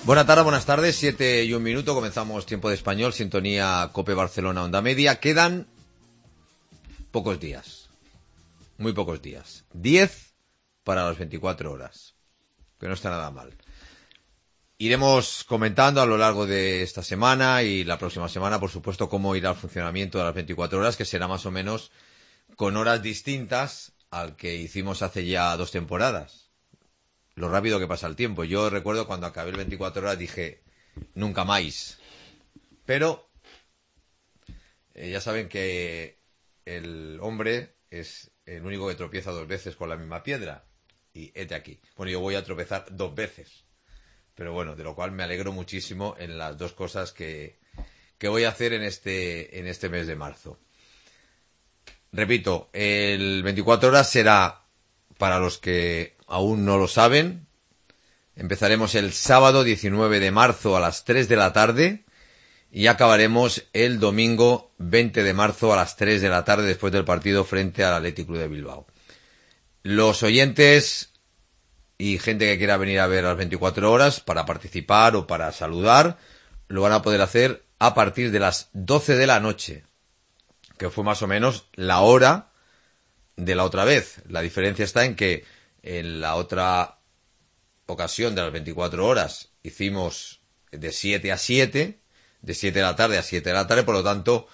Buenas tardes, buenas tardes, 7:01, comenzamos Tiempo de Español, sintonía COPE Barcelona, Onda Media. Quedan pocos días, muy pocos días, 10 para las 24 horas, que no está nada mal. Iremos comentando a lo largo de esta semana y la próxima semana, por supuesto, cómo irá el funcionamiento de las 24 horas, que será más o menos con horas distintas al que hicimos hace ya 2 temporadas. Lo rápido que pasa el tiempo. Yo recuerdo cuando acabé el 24 horas dije, nunca más. Pero ya saben que el hombre es el único que tropieza 2 veces con la misma piedra. Y hete aquí. Bueno, yo voy a tropezar 2 veces. Pero bueno, de lo cual me alegro muchísimo en las 2 cosas que voy a hacer en este mes de marzo. Repito, el 24 horas será, para los que aún no lo saben, empezaremos el sábado 19 de marzo a las 3 de la tarde y acabaremos el domingo 20 de marzo a las 3 de la tarde después del partido frente al Athletic Club de Bilbao. Los oyentes y gente que quiera venir a ver las 24 horas para participar o para saludar, lo van a poder hacer a partir de las 12 de la noche, que fue más o menos la hora de la otra vez. La diferencia está en que en la otra ocasión de las 24 horas hicimos de 7 a 7, de 7 de la tarde a 7 de la tarde, por lo tanto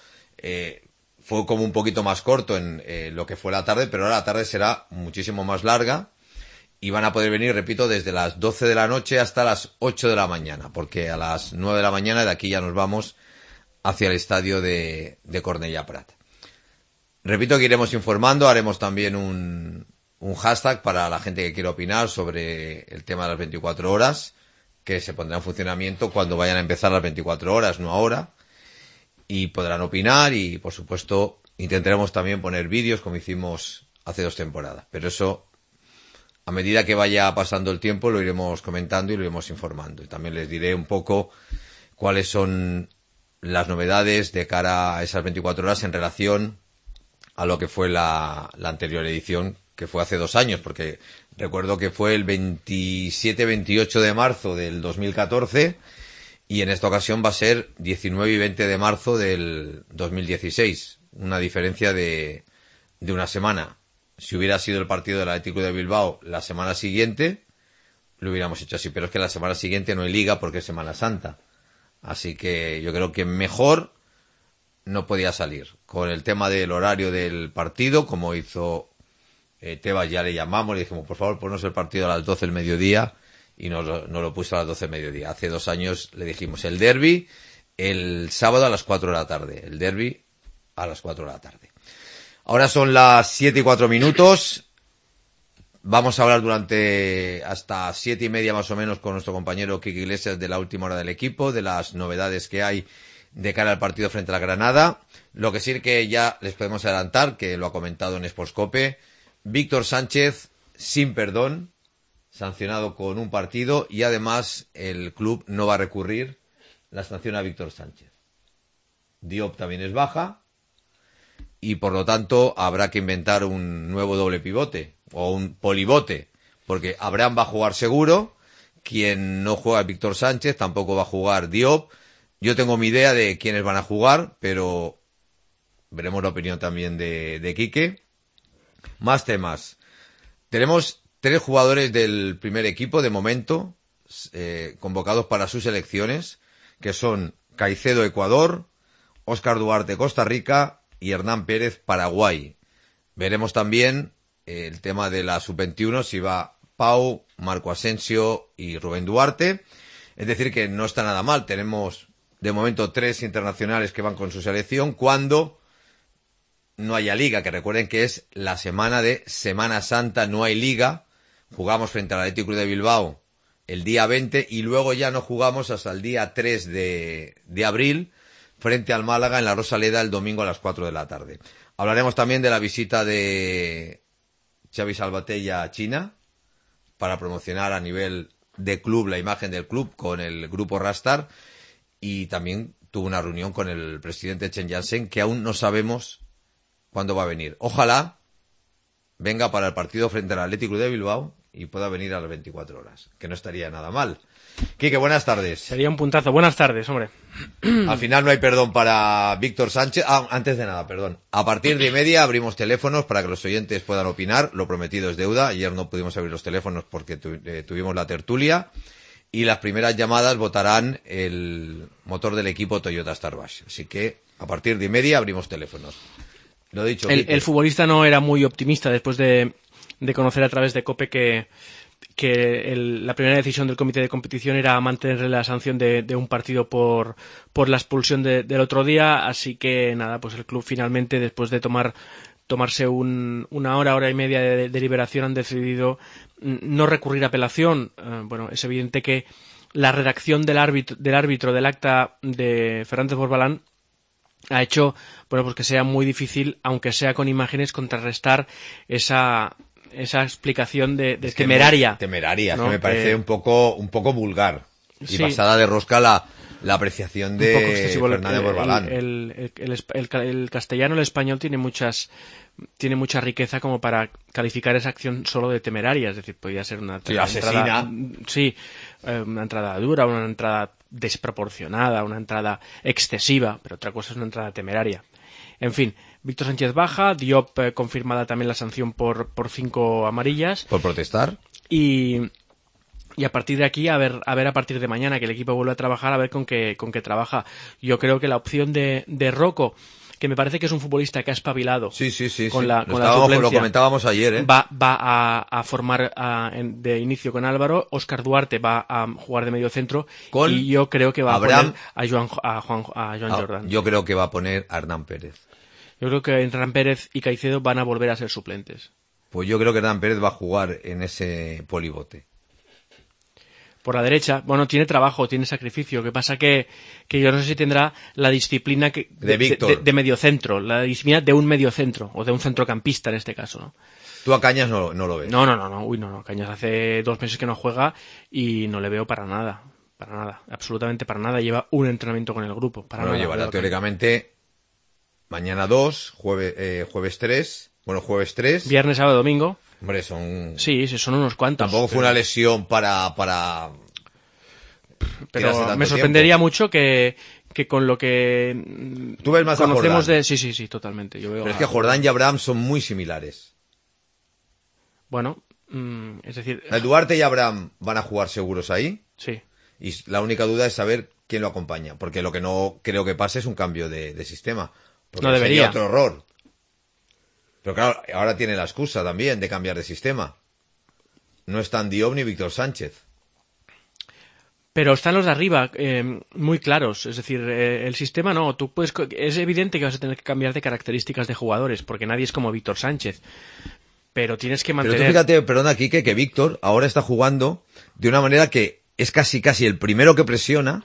fue como un poquito más corto en lo que fue la tarde, pero ahora la tarde será muchísimo más larga y van a poder venir, repito, desde las 12 de la noche hasta las 8 de la mañana, porque a las 9 de la mañana de aquí ya nos vamos hacia el estadio de Cornellà Prat. Repito que iremos informando, haremos también un hashtag para la gente que quiera opinar sobre el tema de las 24 horas, que se pondrá en funcionamiento cuando vayan a empezar las 24 horas, no ahora, y podrán opinar y, por supuesto, intentaremos también poner vídeos como hicimos hace 2 temporadas, pero eso, a medida que vaya pasando el tiempo, lo iremos comentando y lo iremos informando. Y también les diré un poco cuáles son las novedades de cara a esas 24 horas en relación a lo que fue la anterior edición, que fue hace 2 años, porque recuerdo que fue el 27-28 de marzo del 2014 y en esta ocasión va a ser 19 y 20 de marzo del 2016, una diferencia de una semana. Si hubiera sido el partido del Athletic Club de Bilbao la semana siguiente, lo hubiéramos hecho así, pero es que la semana siguiente no hay liga porque es Semana Santa. Así que yo creo que mejor no podía salir. Con el tema del horario del partido, como hizo Tebas, ya le llamamos, le dijimos, por favor, ponnos el partido a las 12 del mediodía, y nos lo puso a las 12 del mediodía. Hace 2 años le dijimos el derbi el sábado a las 4 de la tarde. El derbi a las 4 de la tarde. Ahora son las 7:04. Vamos a hablar durante hasta 7:30 más o menos con nuestro compañero Quique Iglesias de la última hora del equipo, de las novedades que hay de cara al partido frente a la Granada. Lo que sí que ya les podemos adelantar, que lo ha comentado en Sportscope, Víctor Sánchez sin perdón, sancionado con un partido, y además el club no va a recurrir la sanción a Víctor Sánchez. Diop también es baja y por lo tanto habrá que inventar un nuevo doble pivote o un polibote, porque Abraham va a jugar seguro, quien no juega es Víctor Sánchez, tampoco va a jugar Diop. Yo tengo mi idea de quiénes van a jugar, pero veremos la opinión también de Quique. Más temas. Tenemos 3 jugadores del primer equipo, de momento, convocados para sus selecciones, que son Caicedo, Ecuador, Óscar Duarte, Costa Rica, y Hernán Pérez, Paraguay. Veremos también el tema de la sub-21, si va Pau, Marco Asensio y Rubén Duarte. Es decir, que no está nada mal. Tenemos de momento 3 internacionales que van con su selección cuando no haya liga, que recuerden que es la semana de Semana Santa, no hay liga. Jugamos frente al Athletic Club de Bilbao el día 20 y luego ya no jugamos hasta el día 3 de abril frente al Málaga en la Rosaleda el domingo a las 4 de la tarde. Hablaremos también de la visita de Xavi Salvatella a China para promocionar a nivel de club la imagen del club con el grupo Rastar, y también tuvo una reunión con el presidente Chen Jansen, que aún no sabemos cuándo va a venir. Ojalá venga para el partido frente al Athletic Club de Bilbao, y pueda venir a las 24 horas, que no estaría nada mal. Quique, buenas tardes. Sería un puntazo. Buenas tardes, hombre. Al final no hay perdón para Víctor Sánchez. Antes de nada, perdón. A partir de 1:30 abrimos teléfonos para que los oyentes puedan opinar. Lo prometido es deuda. Ayer no pudimos abrir los teléfonos porque tuvimos la tertulia. Y las primeras llamadas votarán el motor del equipo Toyota Starbash. Así que a partir de 1:30 abrimos teléfonos. Lo dicho. El futbolista no era muy optimista después de conocer a través de COPE que la primera decisión del comité de competición era mantener la sanción de un partido por la expulsión del otro día. Así que nada, pues el club finalmente, después de tomarse una hora y media de deliberación, han decidido no recurrir a apelación. Bueno, es evidente que la redacción del árbitro del acta de Fernández Borbalán ha hecho, bueno, pues que sea muy difícil, aunque sea con imágenes, contrarrestar esa explicación de temeraria. Temeraria, ¿no? Que me parece un poco vulgar. Y sí, pasada de rosca la apreciación de Fernández Borbalán. El castellano, el español tiene mucha riqueza como para calificar esa acción solo de temeraria. Es decir, podría ser una asesina. Una entrada dura, una entrada desproporcionada, una entrada excesiva, pero otra cosa es una entrada temeraria. En fin, Víctor Sánchez baja, Diop confirmada también la sanción por 5 amarillas. ¿Por protestar? Y a partir de aquí, a ver a partir de mañana que el equipo vuelve a trabajar, a ver con qué trabaja. Yo creo que la opción de Rocco, que me parece que es un futbolista que ha espabilado. Sí. Con la Lo comentábamos ayer, ¿eh? Va a formar de inicio con Álvaro. Óscar Duarte va a jugar de medio centro. Y yo creo que va a poner a Joan Jordan. Yo creo que va a poner a Hernán Pérez. Yo creo que Hernán Pérez y Caicedo van a volver a ser suplentes. Pues yo creo que Hernán Pérez va a jugar en ese polibote. Por la derecha, bueno, tiene trabajo, tiene sacrificio. Lo que pasa que yo no sé si tendrá la disciplina de mediocentro, la disciplina de un mediocentro, o de un centrocampista en este caso, ¿no? ¿Tú a Cañas no lo ves? No. Uy, no. Cañas hace 2 meses que no juega y no le veo para nada, absolutamente para nada. Lleva un entrenamiento con el grupo, para nada. Llevará teóricamente mañana 2, jueves 3, jueves 3. Viernes, sábado, domingo. Hombre, son... Sí, son unos cuantos. Tampoco fue una lesión para... Pero me sorprendería mucho que con lo que tú ves más conocemos a Jordán. Sí, totalmente. Yo veo Pero es que Jordán y Abraham son muy similares. Bueno, es decir... El Duarte y Abraham van a jugar seguros ahí. Sí. Y la única duda es saber quién lo acompaña. Porque lo que no creo que pase es un cambio de sistema. Porque no debería. Sería otro error. Pero claro, ahora tiene la excusa también de cambiar de sistema. No están Diop ni Víctor Sánchez. Pero están los de arriba muy claros. Es decir, el sistema no. Es evidente que vas a tener que cambiar de características de jugadores, porque nadie es como Víctor Sánchez. Pero tienes que mantener... Pero tú fíjate, perdona, Quique, que Víctor ahora está jugando de una manera que es casi el primero que presiona.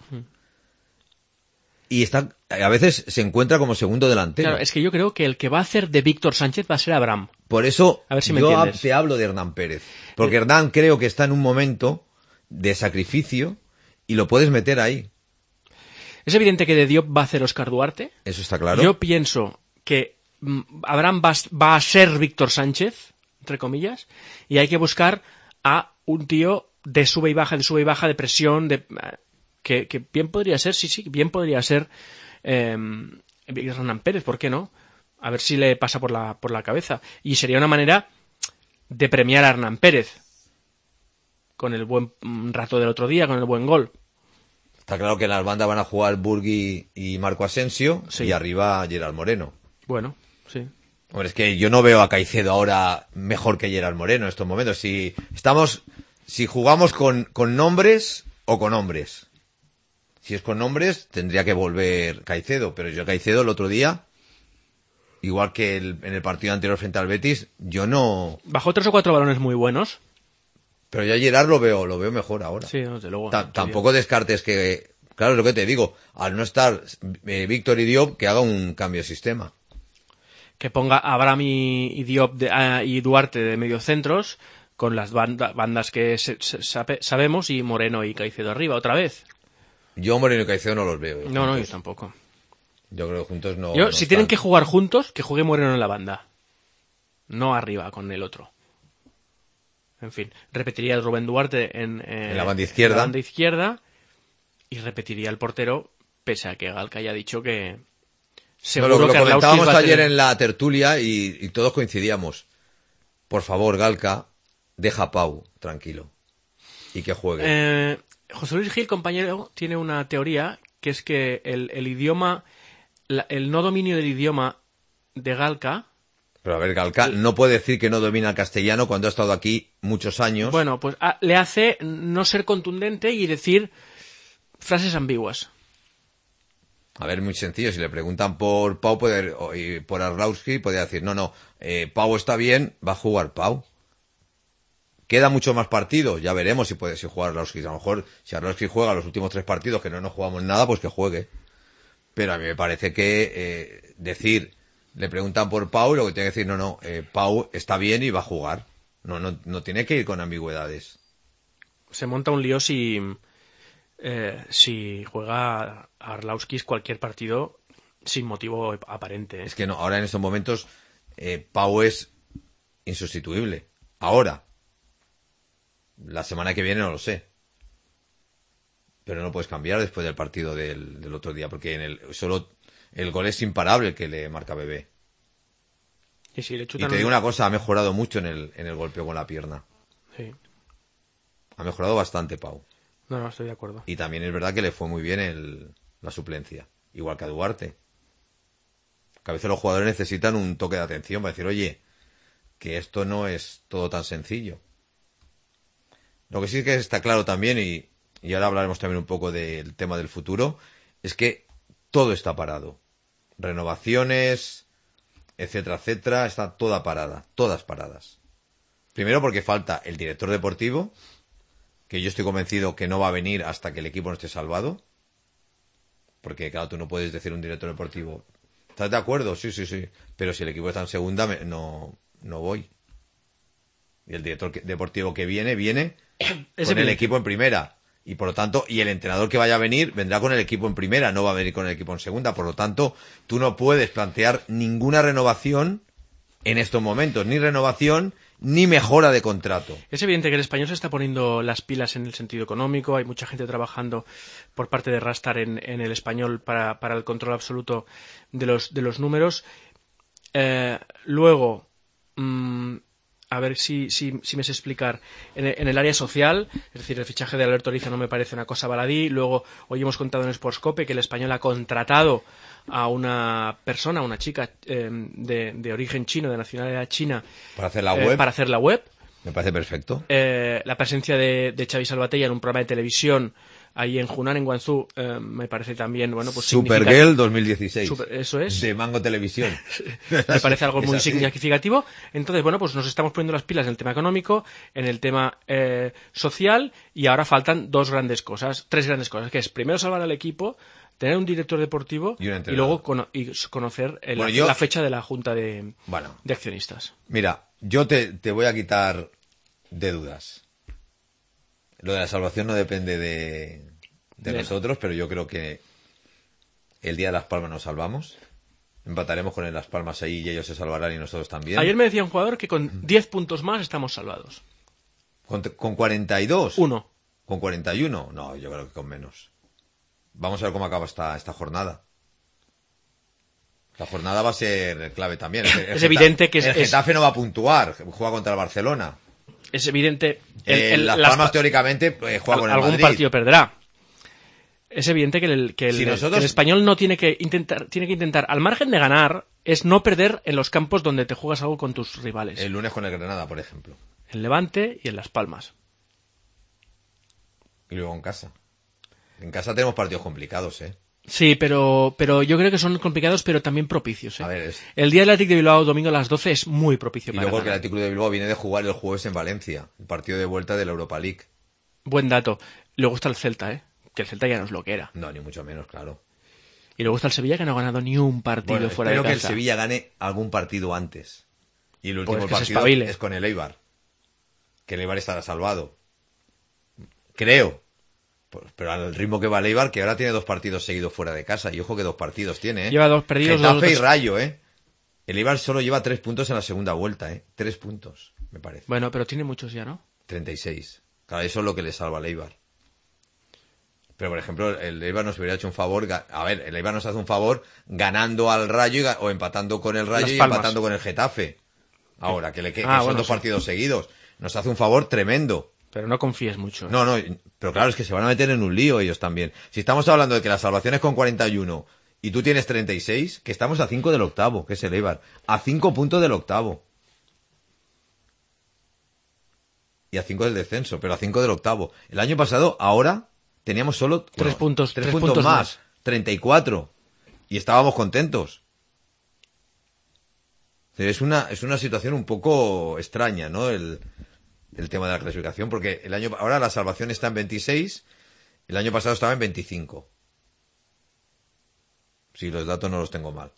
Y a veces se encuentra como segundo delantero. Claro, es que yo creo que el que va a hacer de Víctor Sánchez va a ser Abraham. Por eso a ver si yo te hablo de Hernán Pérez. Porque Hernán creo que está en un momento de sacrificio y lo puedes meter ahí. Es evidente que de Diop va a hacer Óscar Duarte. Eso está claro. Yo pienso que Abraham va a ser Víctor Sánchez, entre comillas, y hay que buscar a un tío de sube y baja, de presión, que bien podría ser, bien podría ser Hernán Pérez, ¿por qué no? A ver si le pasa por la cabeza. Y sería una manera de premiar a Hernán Pérez con el buen rato del otro día, con el buen gol. Está claro que en las bandas van a jugar Burgui y Marco Asensio, sí. Y arriba Gerard Moreno. Bueno, sí. Hombre, es que yo no veo a Caicedo ahora mejor que Gerard Moreno en estos momentos. Si jugamos con nombres o con hombres. Si es con nombres, tendría que volver Caicedo, pero yo Caicedo el otro día, igual que en el partido anterior frente al Betis, yo no... Bajó 3 o 4 balones muy buenos. Pero yo a Gerard lo veo mejor ahora. Sí, desde luego. Tampoco descartes que... Claro, es lo que te digo, al no estar Víctor y Diop, que haga un cambio de sistema. Que ponga a Abraham y Diop y Duarte de mediocentros, con las bandas que sabemos, y Moreno y Caicedo arriba, otra vez. Yo Moreno y Caicedo no los veo. No, yo tampoco. Yo creo que juntos no... Si tienen que jugar juntos, que juegue Moreno en la banda. No arriba con el otro. En fin, repetiría el Rubén Duarte en la banda izquierda. En la banda izquierda, y repetiría el portero, pese a que Galka haya dicho que seguro lo que Arlauskis comentábamos va a ayer tener... en la tertulia y todos coincidíamos. Por favor, Galka, deja a Pau tranquilo y que juegue. José Luis Gil, compañero, tiene una teoría que es que el idioma, el no dominio del idioma de Galka... Pero a ver, Galka no puede decir que no domina el castellano cuando ha estado aquí muchos años. Bueno, pues le hace no ser contundente y decir frases ambiguas. A ver, muy sencillo. Si le preguntan por Pau y por Arlauskis, podría decir, no, Pau está bien, va a jugar Pau. Queda mucho más partidos, ya veremos si juega Arlauskis. A lo mejor, si Arlauskis juega los últimos 3 partidos, que no jugamos nada, pues que juegue. Pero a mí me parece que le preguntan por Pau y lo que tiene que decir, Pau está bien y va a jugar. No tiene que ir con ambigüedades. Se monta un lío si juega Arlauskis cualquier partido sin motivo aparente. Es que ahora en estos momentos Pau es insustituible. Ahora. La semana que viene no lo sé. Pero no puedes cambiar después del partido del otro día, porque solo el gol es imparable el que le marca Bebé. Y te digo una cosa, ha mejorado mucho en el golpeo con la pierna. Sí. Ha mejorado bastante Pau. No, estoy de acuerdo. Y también es verdad que le fue muy bien la suplencia. Igual que a Duarte. Que a veces los jugadores necesitan un toque de atención para decir, oye, que esto no es todo tan sencillo. Lo que sí que está claro también, y ahora hablaremos también un poco del tema del futuro, es que todo está parado. Renovaciones, etcétera, está toda parada, todas paradas. Primero porque falta el director deportivo, que yo estoy convencido que no va a venir hasta que el equipo no esté salvado. Porque, claro, tú no puedes decir a un director deportivo, ¿estás de acuerdo? Sí. Pero si el equipo está en segunda, no voy. Y el director deportivo que viene con el equipo en primera. Y por lo tanto, y el entrenador que vaya a venir vendrá con el equipo en primera, no va a venir con el equipo en segunda. Por lo tanto, tú no puedes plantear ninguna renovación en estos momentos. Ni renovación, ni mejora de contrato. Es evidente que el Español se está poniendo las pilas en el sentido económico. Hay mucha gente trabajando por parte de Rastar en el Español para el control absoluto de los números. Luego... a ver si me sé explicar. En el área social, es decir, el fichaje de Alberto Oriza no me parece una cosa baladí. Luego, hoy hemos contado en Sportscope que el Español ha contratado a una persona, una chica de origen chino, de nacionalidad china, para hacer la web. Me parece perfecto. La presencia de Xavi Salvatella en un programa de televisión ahí en Hunan, en Guangzhou, me parece también, bueno, pues Supergirl 2016. Eso es. De Mango Televisión. Me parece algo muy significativo. Entonces, bueno, pues nos estamos poniendo las pilas en el tema económico, en el tema social, y ahora faltan tres grandes cosas, que es primero salvar al equipo, tener un director deportivo y luego conocer la fecha de la junta de accionistas. Mira, yo te voy a quitar de dudas. Lo de la salvación no depende de nosotros, pero yo creo que el día de Las Palmas nos salvamos. Empataremos con el Las Palmas ahí y ellos se salvarán y nosotros también. Ayer me decía un jugador que con 10 puntos más estamos salvados. ¿Con 42? Uno. ¿Con 41? No, yo creo que con menos. Vamos a ver cómo acaba esta jornada. La jornada va a ser clave también. Es evidente que el Getafe no va a puntuar, juega contra el Barcelona. Es evidente... Las Palmas teóricamente juega con el Madrid. Algún partido perderá. Es evidente que el Español no tiene que intentar, al margen de ganar, es no perder en los campos donde te juegas algo con tus rivales. El lunes con el Granada, por ejemplo. En Levante y en Las Palmas. Y luego en casa. En casa tenemos partidos complicados, ¿eh? Sí, pero yo creo que son complicados, pero también propicios, ¿eh? A ver, el día del Athletic de Bilbao, domingo a las 12, es muy propicio y para luego ganar. Que el Athletic de Bilbao viene de jugar el jueves en Valencia, el partido de vuelta de la Europa League. Buen dato. Luego está el Celta, ¿eh? Que el Celta ya no es lo que era. No, ni mucho menos, claro. Y luego está el Sevilla, que no ha ganado ni un partido fuera de casa. Espero que el Sevilla gane algún partido antes. Y el último partido es con el Eibar. Que el Eibar estará salvado. Creo. Pero al ritmo que va el Eibar, que ahora tiene 2 partidos seguidos fuera de casa. Y ojo que 2 partidos tiene, ¿eh? Lleva 2 perdidos. Getafe y Rayo, ¿eh? El Eibar solo lleva 3 puntos en la segunda vuelta, ¿eh? 3 puntos. me parece. Bueno, pero tiene muchos ya, ¿no? 36. Claro, eso es lo que le salva al Eibar. Pero, por ejemplo, el Eibar nos hubiera hecho un favor. A ver, el Eibar nos hace un favor ganando al Rayo o empatando con el Rayo y empatando con el Getafe. Ahora, que son dos partidos seguidos. Nos hace un favor tremendo. Pero no confíes mucho. No, pero claro, es que se van a meter en un lío ellos también. Si estamos hablando de que la salvación es con 41 y tú tienes 36, que estamos a 5 del octavo, que es el Eibar. A 5 puntos del octavo. Y a 5 del descenso, pero a 5 del octavo. El año pasado, ahora, teníamos solo... 3 puntos más. 34. Y estábamos contentos. Es una situación un poco extraña, ¿no? El tema de la clasificación, porque ahora la salvación está en 26, el año pasado estaba en 25. Si los datos no los tengo mal.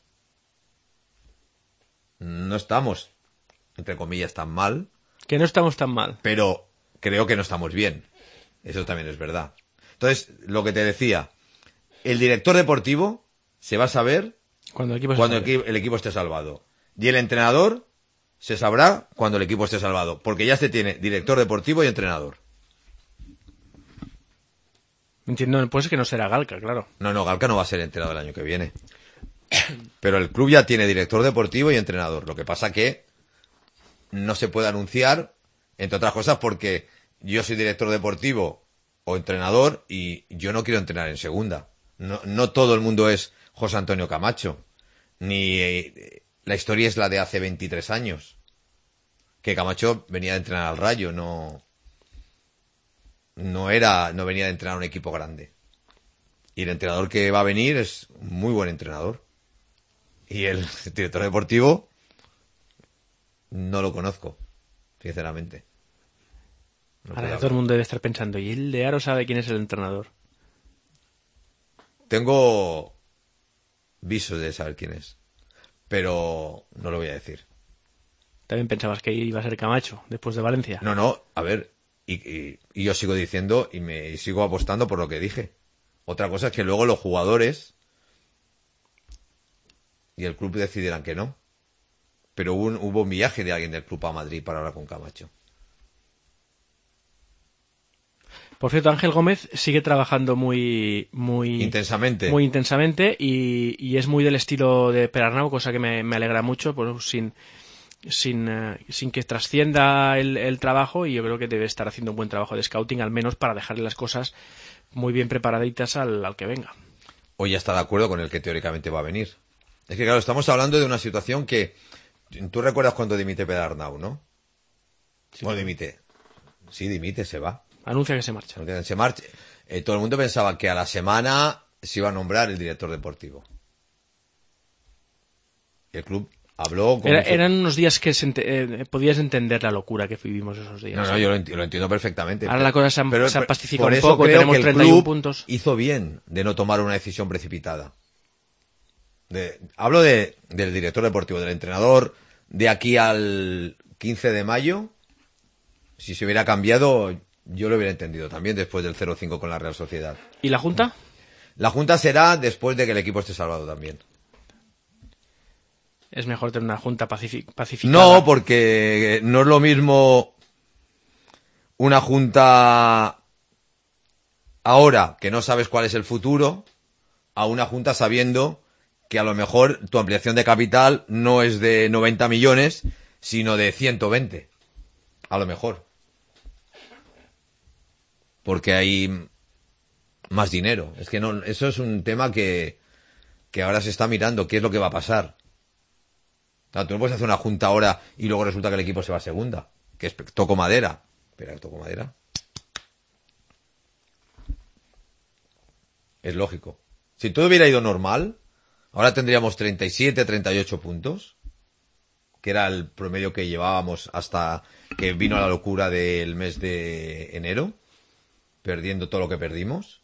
No estamos, entre comillas, tan mal. Que no estamos tan mal. Pero creo que no estamos bien. Eso también es verdad. Entonces, lo que te decía, el director deportivo se va a saber cuando el equipo esté salvado. Y el entrenador se sabrá cuando el equipo esté salvado, porque ya se tiene director deportivo y entrenador. Entiendo, pues que no será Galca, claro. No, Galca no va a ser entrenador el año que viene. Pero el club ya tiene director deportivo y entrenador. Lo que pasa que no se puede anunciar, entre otras cosas, porque yo soy director deportivo o entrenador y yo no quiero entrenar en segunda. No todo el mundo es José Antonio Camacho. Ni... La historia es la de hace 23 años. Que Camacho venía de entrenar al Rayo, no venía de entrenar a un equipo grande. Y el entrenador que va a venir es un muy buen entrenador. Y el director deportivo no lo conozco, sinceramente. Ahora todo el mundo debe estar pensando, ¿y el de Aro sabe quién es el entrenador? Tengo visos de saber quién es. Pero no lo voy a decir. ¿También pensabas que iba a ser Camacho después de Valencia? No, a ver, y yo sigo diciendo y sigo apostando por lo que dije. Otra cosa es que luego los jugadores y el club decidieran que no. Pero hubo un viaje de alguien del club a Madrid para hablar con Camacho. Por cierto, Ángel Gómez sigue trabajando muy intensamente. Muy intensamente y es muy del estilo de Perarnau, cosa que me alegra mucho, pues sin que trascienda el trabajo, y yo creo que debe estar haciendo un buen trabajo de scouting, al menos para dejarle las cosas muy bien preparaditas al que venga. Hoy ya está de acuerdo con el que teóricamente va a venir. Es que claro, estamos hablando de una situación que... Tú recuerdas cuando dimite Perarnau, ¿no? Sí, bueno, dimite. Sí, dimite, se va. Anuncia que se marcha. Se marcha. Todo el mundo pensaba que a la semana se iba a nombrar el director deportivo. El club habló... Eran unos días que podías entender la locura que vivimos esos días. No, yo lo entiendo perfectamente. Ahora la cosa se ha pacificado un poco, tenemos que 31 puntos. Hizo bien de no tomar una decisión precipitada. Hablo del director deportivo, del entrenador, de aquí al 15 de mayo. Si se hubiera cambiado... Yo lo hubiera entendido también después del 0-5 con la Real Sociedad. ¿Y la Junta? La Junta será después de que el equipo esté salvado también. Es mejor tener una Junta pacificada. No, porque no es lo mismo una Junta ahora que no sabes cuál es el futuro a una Junta sabiendo que a lo mejor tu ampliación de capital no es de 90 millones, sino de 120. A lo mejor. Porque hay más dinero. Es que no, eso es un tema que ahora se está mirando. ¿Qué es lo que va a pasar? Claro, tú no puedes hacer una junta ahora y luego resulta que el equipo se va a segunda. Que es toco madera. Pero toco madera. Es lógico. Si todo hubiera ido normal, ahora tendríamos 37, 38 puntos. Que era el promedio que llevábamos hasta que vino la locura del mes de enero. Perdiendo todo lo que perdimos.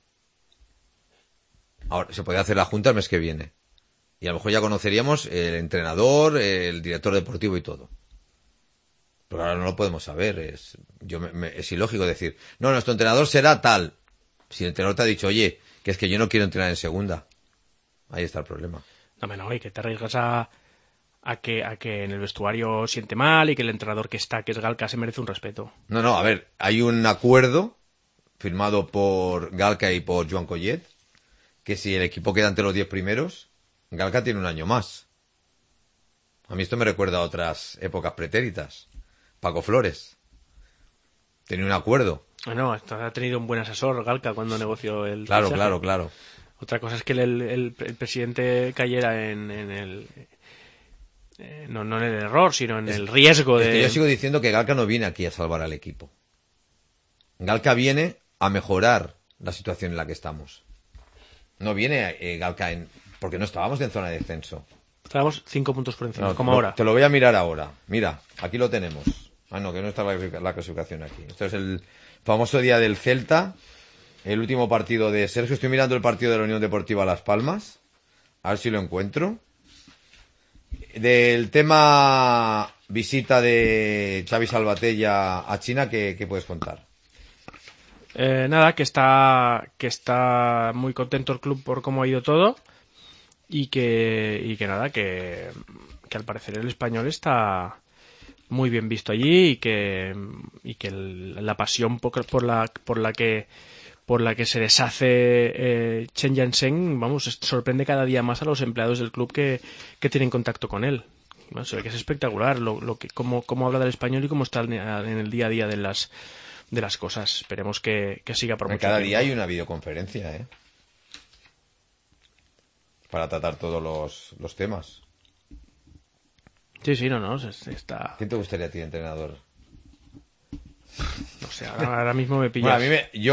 Ahora se puede hacer la junta el mes que viene. Y a lo mejor ya conoceríamos el entrenador, el director deportivo y todo. Pero ahora no lo podemos saber. Es ilógico decir, no, nuestro entrenador será tal. Si el entrenador te ha dicho, oye, que es que yo no quiero entrenar en segunda. Ahí está el problema. No, y que te arriesgas a que en el vestuario siente mal y que el entrenador que está, que es Galca, se merece un respeto. No, a ver, hay un acuerdo firmado por Galca y por Joan Collet, que si el equipo queda entre los 10 primeros, Galca tiene un año más. A mí esto me recuerda a otras épocas pretéritas. Paco Flores tenía un acuerdo. No, ha tenido un buen asesor Galca cuando negoció el Claro. Otra cosa es que el presidente cayera en el... no en el error, sino en el riesgo de... que yo sigo diciendo que Galca no viene aquí a salvar al equipo. Galca viene a mejorar la situación en la que estamos. No viene Galca porque no estábamos en zona de descenso. Estábamos 5 puntos por encima, No, como ahora. Te lo voy a mirar ahora. Mira, aquí lo tenemos. Ah, no, que no está la clasificación aquí. Esto es el famoso día del Celta, el último partido de Sergio. Estoy mirando el partido de la Unión Deportiva Las Palmas. A ver si lo encuentro. Del tema visita de Xavi Salvatella a China, ¿qué puedes contar? Nada, que está muy contento el club por cómo ha ido todo y que nada, que al parecer el Español está muy bien visto allí y que la pasión por la que se deshace Chen Yansheng, vamos, sorprende cada día más a los empleados del club que tienen contacto con él. Bueno, se ve que es espectacular cómo habla del Español y cómo está en el día a día de las cosas. Esperemos que siga por mucho Cada tiempo. día hay una videoconferencia, para tratar todos los temas. Sí, no, está... ¿Quién te gustaría a ti, entrenador? No sé, ahora mismo me pillas. Bueno,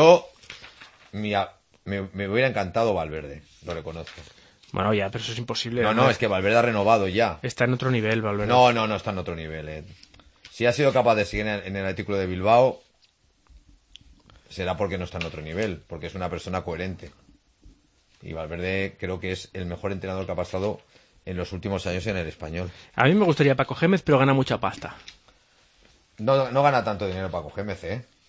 me hubiera encantado Valverde, lo reconozco. Bueno, ya, pero eso es imposible. No, es que Valverde ha renovado ya. Está en otro nivel, Valverde. No está en otro nivel. Si ha sido capaz de seguir en el artículo de Bilbao, será porque no está en otro nivel, porque es una persona coherente. Y Valverde creo que es el mejor entrenador que ha pasado en los últimos años en el Español. A mí me gustaría Paco Gémez, pero gana mucha pasta. No gana tanto dinero Paco Gémez,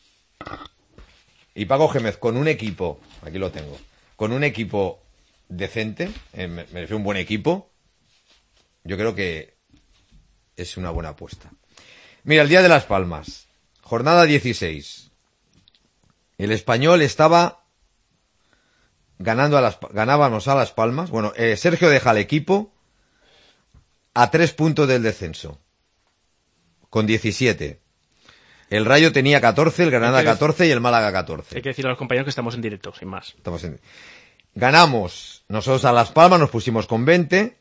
Y Paco Gémez con un equipo, aquí lo tengo, con un equipo decente, me refiero a un buen equipo, yo creo que es una buena apuesta. Mira, el día de Las Palmas, jornada 16. El Español estaba ganábamos a Las Palmas. Bueno, Sergio deja el equipo a 3 puntos del descenso, con 17. El Rayo tenía 14, el Granada 14 y el Málaga 14. Hay que decirle a los compañeros que estamos en directo, sin más. Ganamos nosotros a Las Palmas, nos pusimos con 20.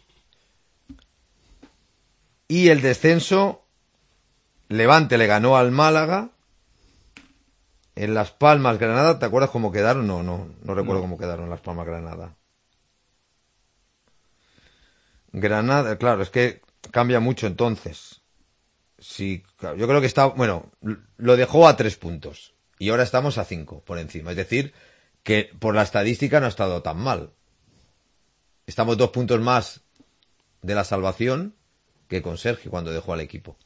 Y el descenso, Levante le ganó al Málaga. En Las Palmas, Granada, ¿te acuerdas cómo quedaron? No recuerdo cómo quedaron Las Palmas, Granada. Granada, claro, es que cambia mucho entonces. Sí, claro, yo creo que lo dejó a 3 puntos. Y ahora estamos a 5 por encima. Es decir, que por la estadística no ha estado tan mal. Estamos 2 puntos más de la salvación que con Sergio cuando dejó al equipo.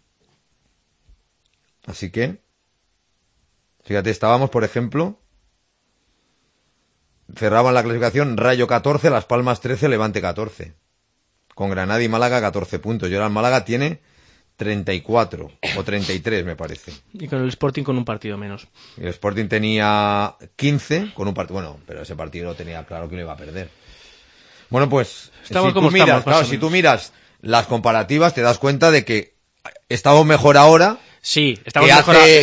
Así que, fíjate, estábamos, por ejemplo, cerraban la clasificación Rayo 14, Las Palmas 13, Levante 14. Con Granada y Málaga 14 puntos. Y ahora el Málaga tiene 34 o 33, me parece. Y con el Sporting con un partido menos. Y el Sporting tenía 15 con un partido. Bueno, pero ese partido lo tenía claro que lo iba a perder. Bueno, pues, si tú miras las comparativas, te das cuenta de que estamos mejor ahora. Sí, estamos mejor ahora.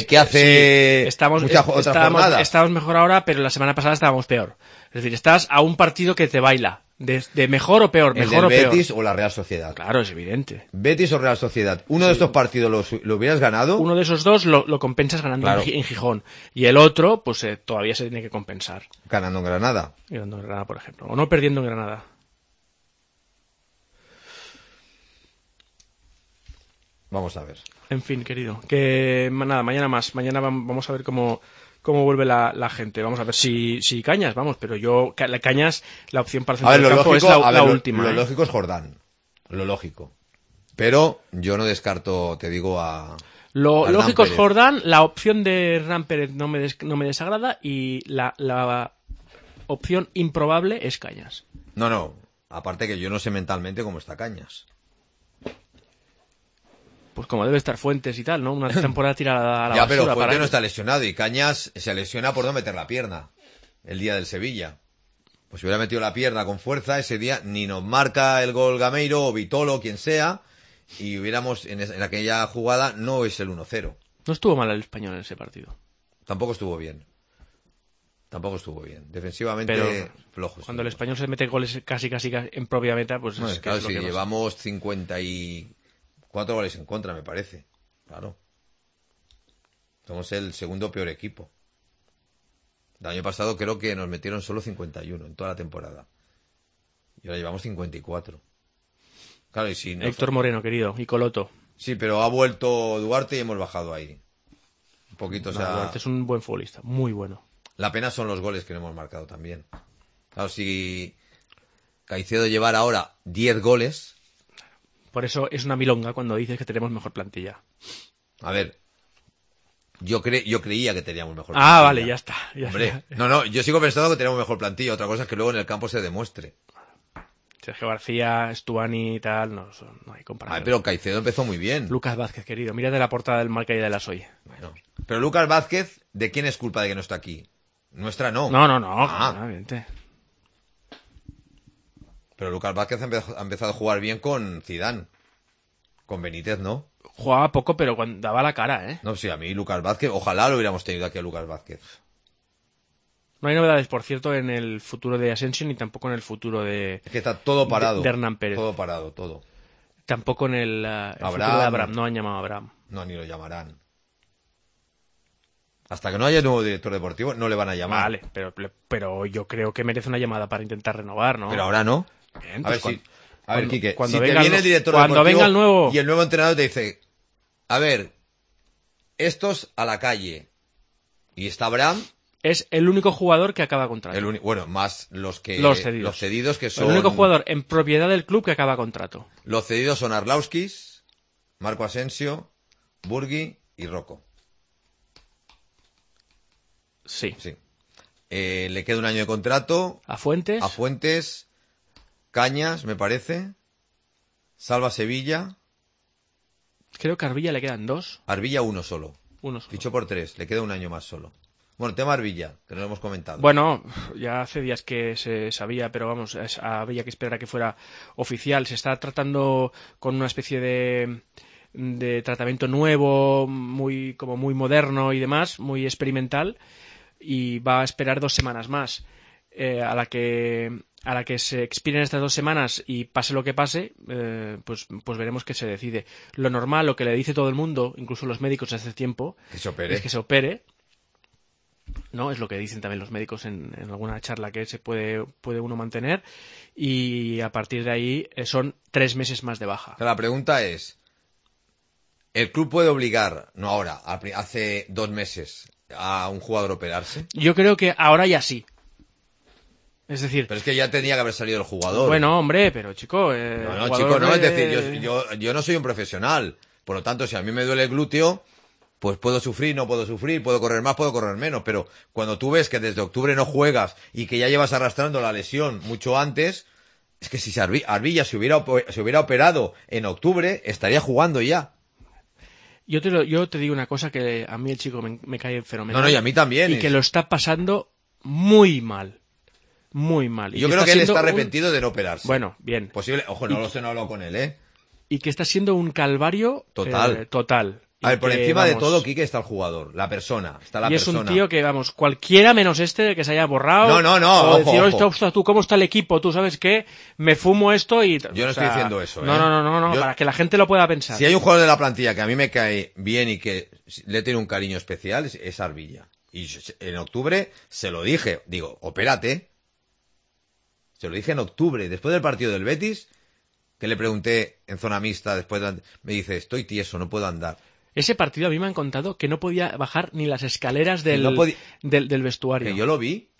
Estamos mejor ahora, pero la semana pasada estábamos peor. Es decir, estás a un partido que te baila. De mejor o peor, mejor o peor. ¿Betis o la Real Sociedad? Claro, es evidente. ¿Betis o Real Sociedad? Uno de estos partidos lo hubieras ganado. Uno de esos dos lo compensas ganando en Gijón. Y el otro, pues todavía se tiene que compensar. Ganando en Granada. Ganando en Granada, por ejemplo. O no perdiendo en Granada. Vamos a ver. En fin, querido. Que nada, mañana más. Mañana vamos a ver cómo vuelve la gente. Vamos a ver si Cañas, vamos, pero Cañas, la opción para el centro del campo es la última. Lo lógico es Jordán. Lo lógico. Pero yo no descarto, te digo, Lo lógico es Jordán, la opción de Hernán Pérez no me desagrada y la opción improbable es Cañas. No. Aparte que yo no sé mentalmente cómo está Cañas. Pues como debe estar Fuentes y tal, ¿no? Una temporada tirada a la Ya, basura. pero Fuentes para no está lesionado y Cañas se lesiona por no meter la pierna el día del Sevilla. Pues si hubiera metido la pierna con fuerza, ese día ni nos marca el gol Gameiro o Vitolo o quien sea, y hubiéramos, en aquella jugada, no es el 1-0. No estuvo mal el Español en ese partido. Tampoco estuvo bien. Defensivamente, Pero flojos. cuando el Español se mete goles casi en propia meta, pues No, es que claro, es lo si que pasa. llevamos 54 goles en contra, me parece. Claro. Somos el segundo peor equipo. El año pasado creo que nos metieron solo 51 en toda la temporada. Y ahora llevamos 54. Claro, y si no... Héctor Moreno, querido, y Coloto. Sí, pero ha vuelto Duarte y hemos bajado ahí. Un poquito, o No, sea... Duarte es un buen futbolista, muy bueno. La pena son los goles que no hemos marcado también. Claro, si Caicedo llevara ahora 10 goles... Por eso es una milonga cuando dices que tenemos mejor plantilla. A ver, yo creía que teníamos mejor Ah, plantilla. vale, ya está. Hombre, no, yo sigo pensando que tenemos mejor plantilla. Otra cosa es que luego en el campo se demuestre. Sergio García, Stuani y tal, no hay comparación. Pero Caicedo empezó muy bien. Lucas Vázquez, querido, mírate la portada del Marca y de las Hoy. Bueno, pero Lucas Vázquez, ¿de quién es culpa de que no está aquí? Nuestra no. No, claramente. Pero Lucas Vázquez ha empezado a jugar bien con Zidane. Con Benítez, ¿no? Jugaba poco, pero cuando daba la cara, ¿eh? No, sí, a mí Lucas Vázquez, ojalá lo hubiéramos tenido aquí a Lucas Vázquez. No hay novedades, por cierto, en el futuro de Asensio ni tampoco en el futuro de... Es que está todo parado. De Hernán Pérez. Todo parado, todo. Tampoco en el futuro de Abraham. No han llamado a Abraham. No, ni lo llamarán. Hasta que no haya nuevo director deportivo, no le van a llamar. Vale, pero yo creo que merece una llamada para intentar renovar, ¿no? Pero ahora no. Bien, A ver, pues a ver, Quique, cuando si te venga viene el director cuando deportivo venga el nuevo... y el nuevo entrenador te dice, a ver, estos a la calle, y está Abraham... Es el único jugador que acaba contrato. Bueno, más los cedidos que son... El único jugador en propiedad del club que acaba contrato. Los cedidos son Arlauskis, Marco Asensio, Burgui y Rocco. Sí. Le queda un año de contrato. A Fuentes. A Fuentes, Cañas, me parece. Salva Sevilla. Creo que a Arbilla le quedan 2. Arbilla uno solo. Uno solo. Fichó por 3, le queda un año más solo. Bueno, tema Arbilla, que no lo hemos comentado. Bueno, ya hace días que se sabía, pero vamos, había que esperar a que fuera oficial. Se está tratando con una especie de tratamiento nuevo, muy moderno y demás, muy experimental, y va a esperar 2 semanas más. A la que se expiren estas 2 semanas y pase lo que pase, pues veremos qué se decide. Lo normal, lo que le dice todo el mundo, incluso los médicos hace tiempo, que se opere. es que se opere. No, es lo que dicen también los médicos en alguna charla que se puede uno mantener, y a partir de ahí son 3 meses más de baja. La pregunta es, ¿el club puede obligar, no ahora, hace 2 meses, a un jugador a operarse? Yo creo que ahora ya sí. Es decir... Pero es que ya tenía que haber salido el jugador. Bueno, hombre, pero chico... chico, no, es decir, yo no soy un profesional. Por lo tanto, si a mí me duele el glúteo, pues puedo sufrir, no puedo sufrir, puedo correr más, puedo correr menos. Pero cuando tú ves que desde octubre no juegas y que ya llevas arrastrando la lesión mucho antes, es que si Arbilla se hubiera operado en octubre, estaría jugando ya. Yo te digo una cosa, que a mí el chico me cae fenomenal. No, y a mí también. Y que lo está pasando muy mal. Muy mal. Yo creo que él está arrepentido de no operarse. Bueno, bien. Posible. Ojo, no lo sé, no hablo con él, ¿eh? Y que está siendo un calvario total. Total. A ver, por encima de todo, Quique, está el jugador, la persona, está la persona. Y es un tío que, vamos, cualquiera menos que se haya borrado. No, o ojo, decir, ojo. Ostras, tú, ¿cómo está el equipo? Tú sabes qué, me fumo esto y... Yo no estoy diciendo eso, ¿eh? No, para que la gente lo pueda pensar. Si hay un jugador de la plantilla que a mí me cae bien y que le tiene un cariño especial, es Arbilla. Y en octubre se lo dije, digo, opérate. Se lo dije en octubre, después del partido del Betis, que le pregunté en zona mixta, me dice, estoy tieso, no puedo andar. Ese partido a mí me han contado que no podía bajar ni las escaleras del vestuario. Que yo lo vi.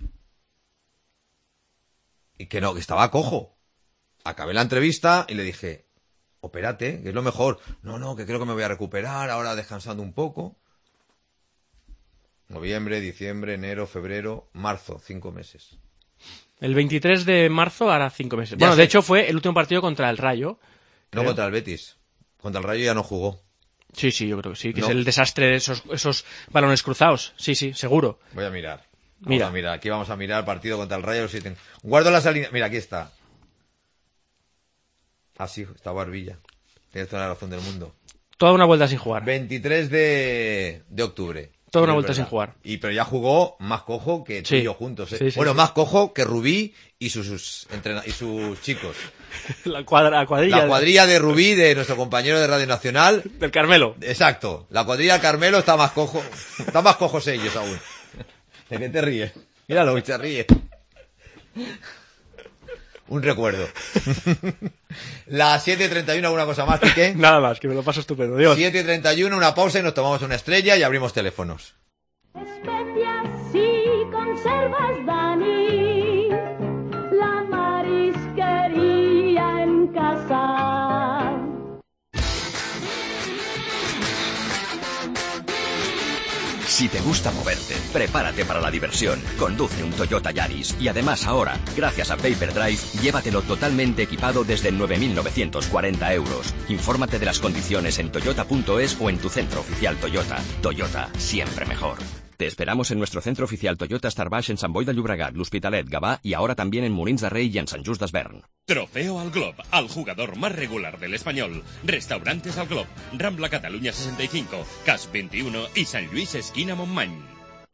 Y que no, que estaba cojo. Acabé la entrevista y le dije, opérate, que es lo mejor. No, que creo que me voy a recuperar, ahora descansando un poco. Noviembre, diciembre, enero, febrero, marzo, 5 meses. El 23 de marzo hará 5 meses. De hecho fue el último partido contra el Rayo. No contra el Betis. Contra el Rayo ya no jugó. Sí, yo creo que sí, que ¿No? es el desastre de esos balones cruzados. Sí, seguro. Voy a mirar. Mira. Aquí vamos a mirar el partido contra el Rayo. Guardo las alineaciones. Mira, aquí está. Ah, sí, está Barbilla. Tienes toda la razón del mundo. Toda una vuelta sin jugar. 23 de octubre. Toda una vuelta sin jugar. Pero ya jugó más cojo que tú y yo juntos. Sí, más cojo que Rubí y sus chicos. La cuadrilla. La cuadrilla de Rubí, de nuestro compañero de Radio Nacional. Del Carmelo. Exacto. La cuadrilla del Carmelo está más cojo. Están más cojos ellos aún. ¿De qué te ríes? Míralo, se ríe. Un recuerdo. Las 7:31, ¿alguna cosa más, Quique? Nada más, que me lo paso estupendo. Dios. 7:31, una pausa y nos tomamos una estrella y abrimos teléfonos. Especias y conservas, Dani, la marisquería en casa. Si te gusta moverte, prepárate para la diversión. Conduce un Toyota Yaris y además ahora, gracias a Payperdrive, llévatelo totalmente equipado desde 9.940 euros. Infórmate de las condiciones en toyota.es o en tu centro oficial Toyota. Toyota, siempre mejor. Te esperamos en nuestro centro oficial Toyota Starbaix en Sant Boi de Llobregat, l'Hospitalet, Gavà y ahora también en Molins de Rey y en Sant Just d'Esvern. Trofeo al Glob, al jugador más regular del español. Restaurantes al Glob, Rambla Cataluña 65, Cas 21 y San Luis esquina Montmany.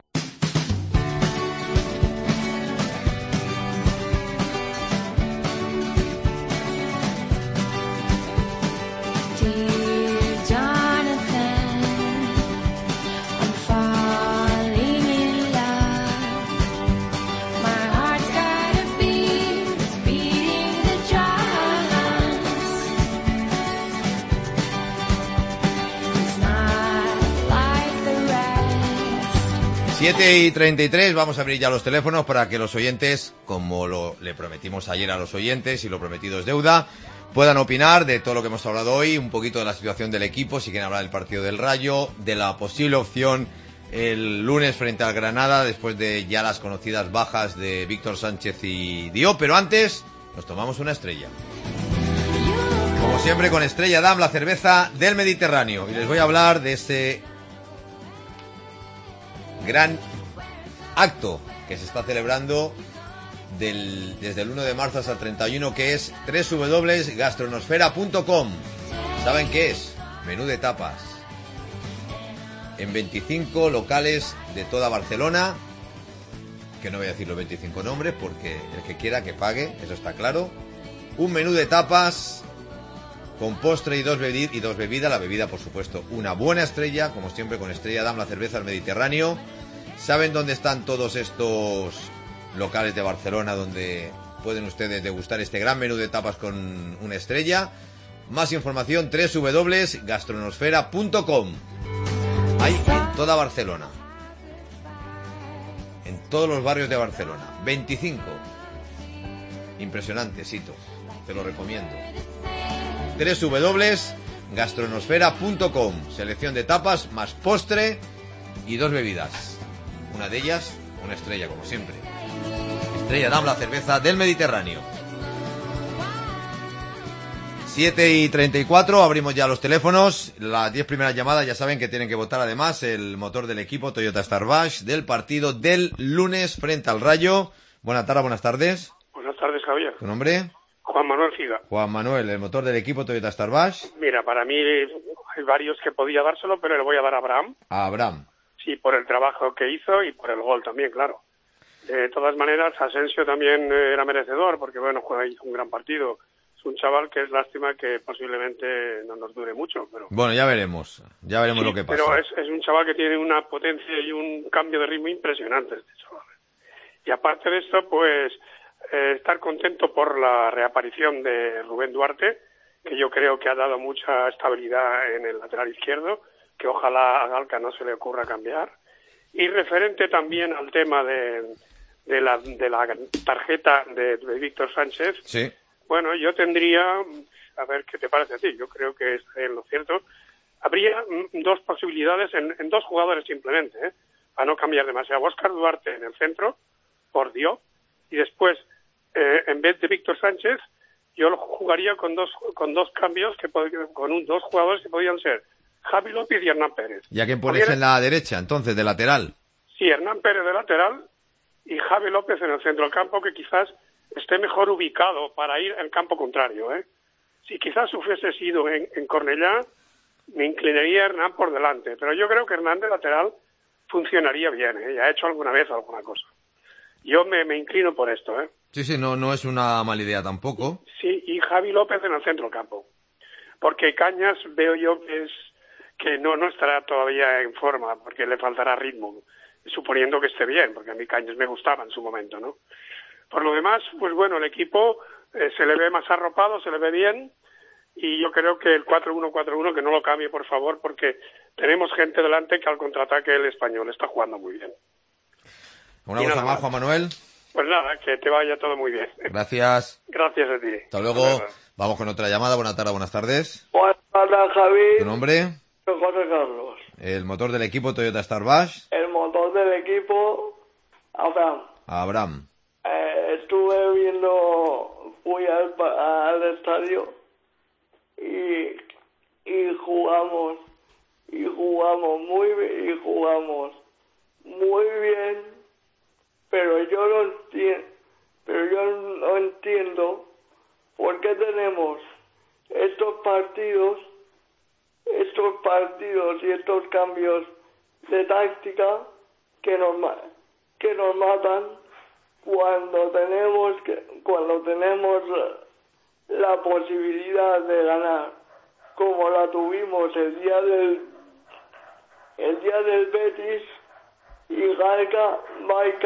Siete y 33, vamos a abrir ya los teléfonos para que los oyentes, como le prometimos ayer a los oyentes y lo prometido es deuda, puedan opinar de todo lo que hemos hablado hoy, un poquito de la situación del equipo, si quieren hablar del partido del Rayo, de la posible opción el lunes frente al Granada, después de ya las conocidas bajas de Víctor Sánchez y Diop, pero antes nos tomamos una estrella. Como siempre con Estrella Damm, la cerveza del Mediterráneo, y les voy a hablar de ese gran acto que se está celebrando desde el 1 de marzo hasta el 31, que es www.gastronosfera.com. ¿Saben qué es? Menú de tapas. En 25 locales de toda Barcelona, que no voy a decir los 25 nombres porque el que quiera que pague, eso está claro. Un menú de tapas con postre y dos bebidas, la bebida por supuesto una buena estrella, como siempre con Estrella Damm, la cerveza del Mediterráneo. ¿Saben dónde están todos estos locales de Barcelona donde pueden ustedes degustar este gran menú de tapas con una estrella? Más información www.gastronosfera.com. Hay en toda Barcelona, en todos los barrios de Barcelona, 25. Impresionante, Sito, te lo recomiendo. www.gastronosfera.com. Selección de tapas, más postre y dos bebidas. Una de ellas, una estrella, como siempre. Estrella Damm, la cerveza del Mediterráneo. 7:34, abrimos ya los teléfonos. Las 10 primeras llamadas ya saben que tienen que votar además el motor del equipo Toyota Starbaix del partido del lunes frente al Rayo. Buenas tardes. Buenas tardes, Javier. ¿Tu nombre? Juan Manuel Figa. Juan Manuel, el motor del equipo Toyota Starbaix. Mira, para mí hay varios que podía dárselo, pero le voy a dar a Abraham. A Abraham. Sí, por el trabajo que hizo y por el gol también, claro. De todas maneras, Asensio también era merecedor, porque bueno, hizo un gran partido. Es un chaval que es lástima que posiblemente no nos dure mucho, pero... Bueno, ya veremos sí, lo que pasa. Pero es un chaval que tiene una potencia y un cambio de ritmo impresionante, este chaval. Y aparte de esto, pues, estar contento por la reaparición de Rubén Duarte, que yo creo que ha dado mucha estabilidad en el lateral izquierdo, que ojalá a Galca no se le ocurra cambiar. Y referente también al tema de la tarjeta de Víctor Sánchez, sí. Bueno, yo tendría, a ver qué te parece a ti, yo creo que es lo cierto, habría dos posibilidades en dos jugadores simplemente, para no cambiar demasiado. Óscar Duarte en el centro, por Dios, y después, en vez de Víctor Sánchez, yo lo jugaría con dos cambios, dos jugadores que podían ser Javi López y Hernán Pérez. ¿Y a quién pones en la derecha, entonces, de lateral? Sí, Hernán Pérez de lateral y Javi López en el centro del campo, que quizás esté mejor ubicado para ir al campo contrario, ¿eh? Si quizás hubiese sido en Cornellá, me inclinaría Hernán por delante, pero yo creo que Hernán de lateral funcionaría bien, ¿eh? Ya ha hecho alguna vez alguna cosa. Yo me inclino por esto, ¿eh? Sí, no es una mala idea tampoco. Sí, y Javi López en el centro del campo. Porque Cañas veo yo que no estará todavía en forma, porque le faltará ritmo, suponiendo que esté bien, porque a mí Cañas me gustaba en su momento, ¿no? Por lo demás, pues bueno, el equipo se le ve más arropado, se le ve bien, y yo creo que el 4-1-4-1, que no lo cambie, por favor, porque tenemos gente delante que al contraataque el Español está jugando muy bien. Una cosa más, Juan Manuel. Pues nada, que te vaya todo muy bien. Gracias. Gracias a ti. Hasta luego. Vamos con otra llamada. Buenas tardes, buenas tardes. Buenas tardes, Javi. ¿Tu nombre? Soy José Carlos. El motor del equipo Toyota Starbash. El motor del equipo, Abraham. Estuve viendo, fui al estadio y jugamos muy bien, pero yo no entiendo por qué tenemos estos partidos y estos cambios de táctica que nos matan cuando tenemos la posibilidad de ganar, como la tuvimos el día del Betis, y Gaeka va a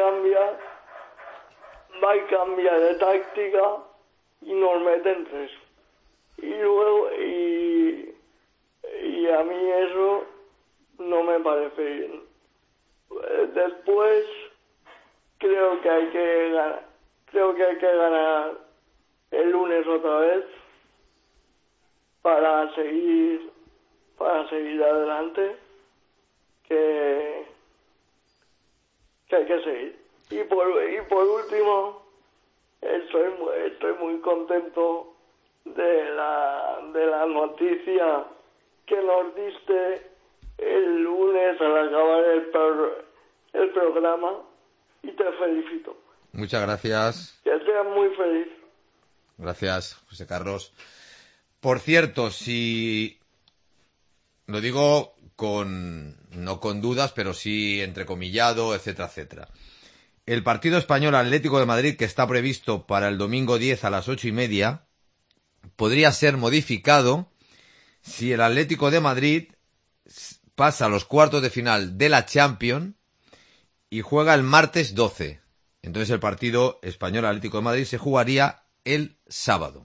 cambiar de táctica y nos meten 3. Y luego y a mí eso no me parece bien. Después creo que hay que ganar el lunes otra vez para seguir adelante, que hay que seguir. Y por último, estoy muy contento de la noticia que nos diste el lunes al acabar el programa, y te felicito. Muchas gracias. Que seas muy feliz. Gracias, José Carlos. Por cierto, si lo digo no con dudas, pero sí entrecomillado, etcétera, etcétera. El partido español Atlético de Madrid, que está previsto para el domingo 10 a las 8:30, podría ser modificado si el Atlético de Madrid pasa a los cuartos de final de la Champions y juega el martes 12. Entonces el partido español Atlético de Madrid se jugaría el sábado.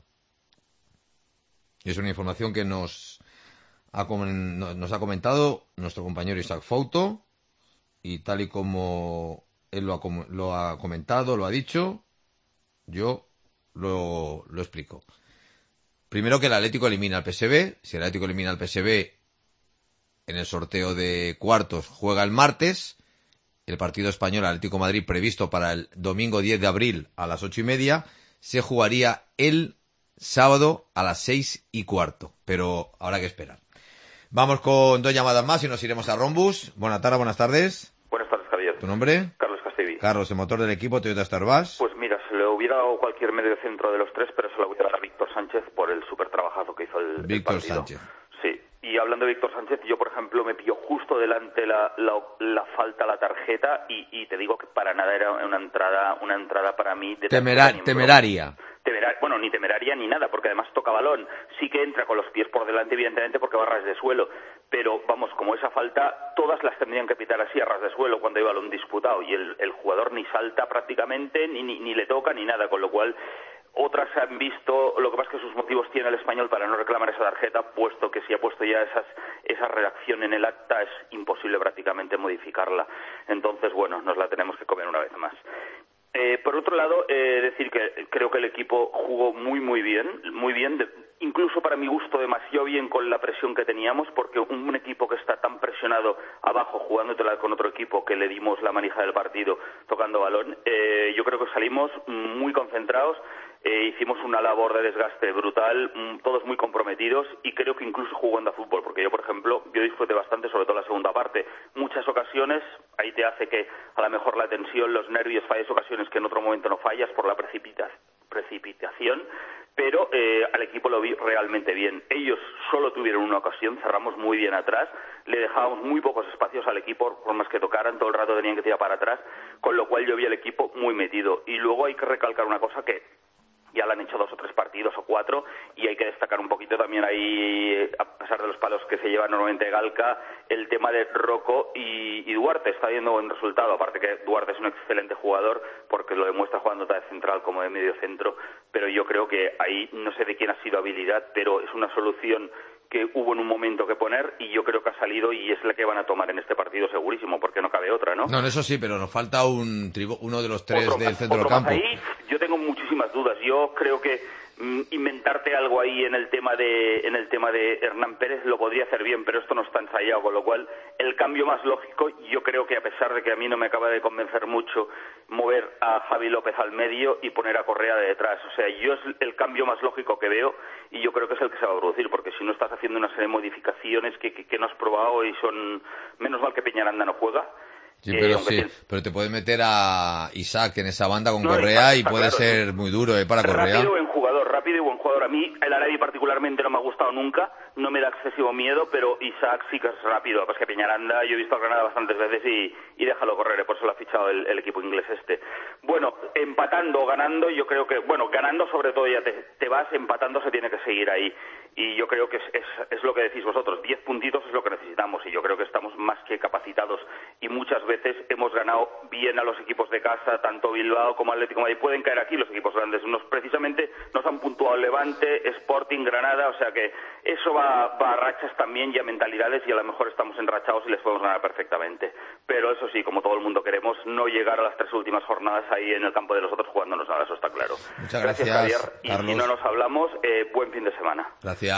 Es una información que nos ha comentado nuestro compañero Isaac Fouto, y tal y como él lo ha comentado, lo ha dicho, yo lo explico. Primero, que el Atlético elimina al PSV. Si el Atlético elimina al PSV en el sorteo de cuartos, juega el martes. El partido español Atlético de Madrid, previsto para el domingo 10 de abril a las 8:30, se jugaría el sábado a las 6:15. Pero habrá que esperar. Vamos con 2 llamadas más y nos iremos a Rombus. Buenas tardes. Buenas tardes, Javier. ¿Tu nombre? Carlos Castellví. Carlos, el motor del equipo Toyota Starbash. Pues mira, se le hubiera dado cualquier medio centro de los 3, pero se lo voy a dar a Víctor Sánchez por el súper trabajo que hizo el Víctor partido. Sánchez. Sí, y hablando de Víctor Sánchez, yo, por ejemplo, me pilló justo delante la falta a la tarjeta y te digo que para nada era una entrada para mí de temeraria. Bueno, ni temeraria ni nada, porque además toca balón. Sí que entra con los pies por delante, evidentemente, porque va a ras de suelo. Pero, vamos, como esa falta, todas las tendrían que pitar así a ras de suelo cuando hay balón disputado. Y el jugador ni salta prácticamente, ni le toca, ni nada. Con lo cual, otras han visto, lo que pasa es que sus motivos tiene el español para no reclamar esa tarjeta, puesto que si ha puesto ya esa redacción en el acta, es imposible prácticamente modificarla. Entonces, bueno, nos la tenemos que comer una vez más. Por otro lado, decir que creo que el equipo jugó muy bien, incluso para mi gusto, demasiado bien con la presión que teníamos, porque un equipo que está tan presionado abajo, jugándotela con otro equipo que le dimos la manija del partido tocando balón, yo creo que salimos muy concentrados, hicimos una labor de desgaste brutal, todos muy comprometidos, y creo que incluso jugando a fútbol, porque yo, por ejemplo, yo disfruté bastante, sobre todo la segunda parte. Muchas ocasiones, ahí te hace que a lo mejor la tensión, los nervios, falles ocasiones que en otro momento no fallas por la precipitación, pero al equipo lo vi realmente bien. Ellos solo tuvieron una ocasión, cerramos muy bien atrás, le dejábamos muy pocos espacios al equipo, por más que tocaran, todo el rato tenían que tirar para atrás, con lo cual yo vi al equipo muy metido. Y luego hay que recalcar una cosa que ya le han hecho 2 o 3 partidos o 4, y hay que destacar un poquito también ahí, a pesar de los palos que se lleva normalmente Galca, el tema de Rocco y Duarte. Está viendo buen resultado, aparte que Duarte es un excelente jugador porque lo demuestra jugando tanto de central como de medio centro, pero yo creo que ahí no sé de quién ha sido habilidad, pero es una solución que hubo en un momento que poner, y yo creo que ha salido y es la que van a tomar en este partido segurísimo, porque no cabe otra, ¿no? No, eso sí, pero nos falta uno de los 3 del centro del otro campo. Ahí, yo tengo muchísimas dudas. Yo creo que inventarte algo ahí en el tema de Hernán Pérez lo podría hacer bien, pero esto no está ensayado, con lo cual el cambio más lógico, yo creo que, a pesar de que a mí no me acaba de convencer mucho, mover a Javi López al medio y poner a Correa de detrás. O sea, yo es el cambio más lógico que veo, y yo creo que es el que se va a producir, porque si no estás haciendo una serie de modificaciones que no has probado, y son, menos mal que Peñaranda no juega. Sí, pero te puedes meter a Isaac en esa banda con Correa, y puede ser muy duro para Correa. Rápido y buen jugador. A mí el Arabi particularmente no me ha gustado nunca, no me da excesivo miedo, pero Isaac sí que es rápido. Pues que Peñaranda, yo he visto a Granada bastantes veces y déjalo correr, por eso lo ha fichado el equipo inglés este. Bueno, empatando o ganando, yo creo que, ganando sobre todo ya te vas, empatando se tiene que seguir ahí. Y yo creo que es lo que decís vosotros, 10 puntitos es lo que necesitamos, y yo creo que estamos más que capacitados, y muchas veces hemos ganado bien a los equipos de casa, tanto Bilbao como Atlético de Madrid. Pueden caer aquí los equipos grandes, precisamente nos han puntuado Levante, Sporting, Granada, o sea que eso va a rachas también y a mentalidades, y a lo mejor estamos enrachados y les podemos ganar perfectamente. Pero eso sí, como todo el mundo queremos, no llegar a las 3 últimas jornadas ahí en el campo de los otros jugándonos nada, eso está claro. Muchas gracias, Javier, Carlos. Y si no nos hablamos, buen fin de semana. Gracias.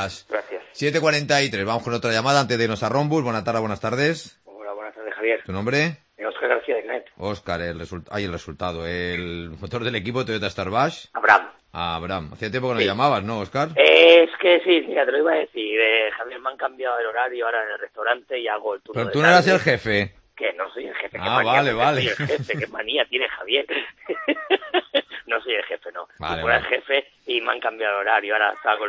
7:43, vamos con otra llamada antes de irnos a Rombus. Buenas tardes. Hola, buenas tardes, Javier. ¿Tu nombre? Óscar García de Canet. Óscar, el resultado. El motor del equipo Toyota Starbash. Abraham. Hacía tiempo que no llamabas, ¿no, Óscar? Es que sí, mira, te lo iba a decir. Javier, me han cambiado el horario ahora en el restaurante y hago el turno. Pero tú no eras el jefe. Que no soy el jefe. Vale. Soy el jefe, qué manía tiene Javier. No soy el jefe, no. Vale. El jefe, y me han cambiado el horario. Ahora hago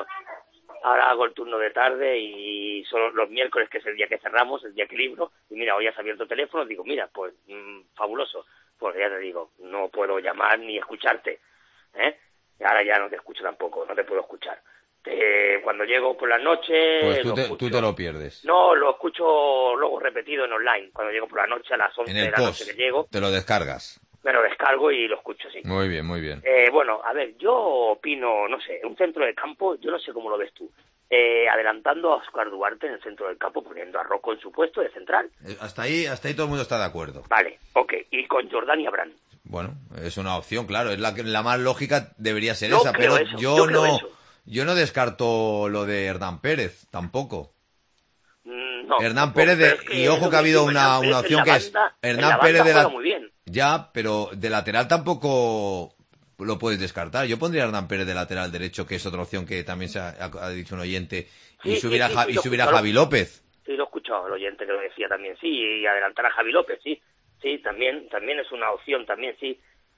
el turno de tarde, y solo los miércoles, que es el día que cerramos, el día que libro, y mira, hoy has abierto el teléfono, digo, mira, pues fabuloso. Pues ya te digo, no puedo llamar ni escucharte, Ahora ya no te escucho tampoco, no te puedo escuchar. Cuando llego por la noche... Pues tú te lo pierdes. No, lo escucho luego repetido en online. Cuando llego por la noche a las 11 de la noche que llego... Te lo descargas. Me lo descargo y lo escucho, sí. Muy bien. A ver, yo opino, no sé, un centro de campo, yo no sé cómo lo ves tú. Adelantando a Óscar Duarte en el centro del campo, poniendo a Rocco en su puesto de central. Hasta ahí todo el mundo está de acuerdo. Vale, ok. Y con Jordán y Abraham. Bueno, es una opción, claro. Es la más lógica, debería ser Yo esa. creo Pero eso. yo no descarto lo de Hernán Pérez, tampoco. No. Hernán Pérez, y ojo que ha habido una opción que es Hernán Pérez de la... Muy bien. Ya, pero de lateral tampoco lo puedes descartar. Yo pondría a Hernán Pérez de lateral derecho, que es otra opción que también ha dicho un oyente, y subir a Javi López. Sí, lo he escuchado, el oyente que lo decía también, sí, y adelantar a Javi López, sí, también es una opción, también, sí.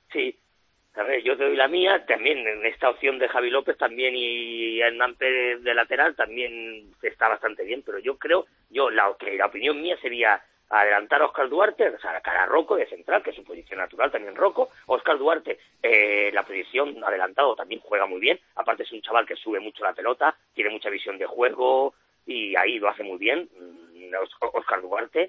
A ver, yo te doy la mía, también en esta opción de Javi López también, y Hernán Pérez de lateral también está bastante bien, pero yo creo, la opinión mía sería adelantar a Óscar Duarte, o sea, la cara a Rocco de central, que es su posición natural también Rocco. Óscar Duarte, la posición adelantado también juega muy bien, aparte es un chaval que sube mucho la pelota, tiene mucha visión de juego, y ahí lo hace muy bien, Óscar Duarte,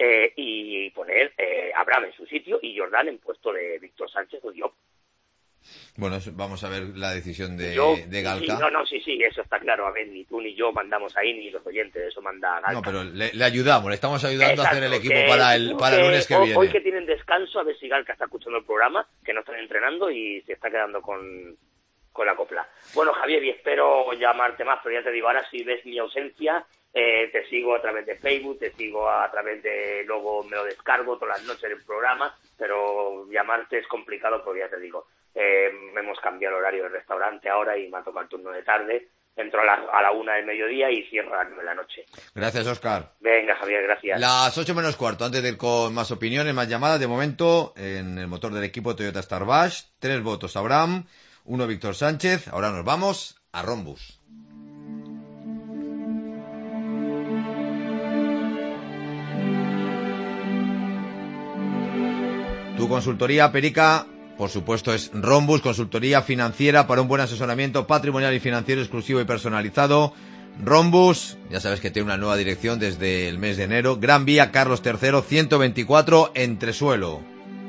y poner Abraham en su sitio y Jordán en puesto de Víctor Sánchez o Diop. Bueno, vamos a ver la decisión de Galca. Sí, eso está claro. A ver, ni tú ni yo mandamos ahí, ni los oyentes, eso manda Galca. No, pero le ayudamos, le estamos ayudando a hacer el equipo para el lunes que viene. Hoy que tienen descanso, a ver si Galca está escuchando el programa, que no están entrenando y se está quedando con copla. Bueno, Javier, y espero llamarte más, pero ya te digo, ahora si ves mi ausencia, te sigo a través de Facebook, te sigo a través de, luego me lo descargo todas las noches del programa, pero llamarte es complicado porque ya te digo, hemos cambiado el horario del restaurante ahora y me ha tocado el turno de tarde. Entro a la 1 del mediodía y cierro a las 9 de la noche. Gracias, Óscar. Venga, Javier, gracias. Las 8 menos cuarto, antes de ir con más opiniones, más llamadas, de momento, en el motor del equipo Toyota Starbash, 3 votos Abraham, 1 Víctor Sánchez. Ahora nos vamos a Rhombus. Tu consultoría, Perica, por supuesto, es Rhombus, consultoría financiera para un buen asesoramiento patrimonial y financiero exclusivo y personalizado. Rhombus, ya sabes que tiene una nueva dirección desde el mes de enero. Gran Vía Carlos III, 124, Entresuelo.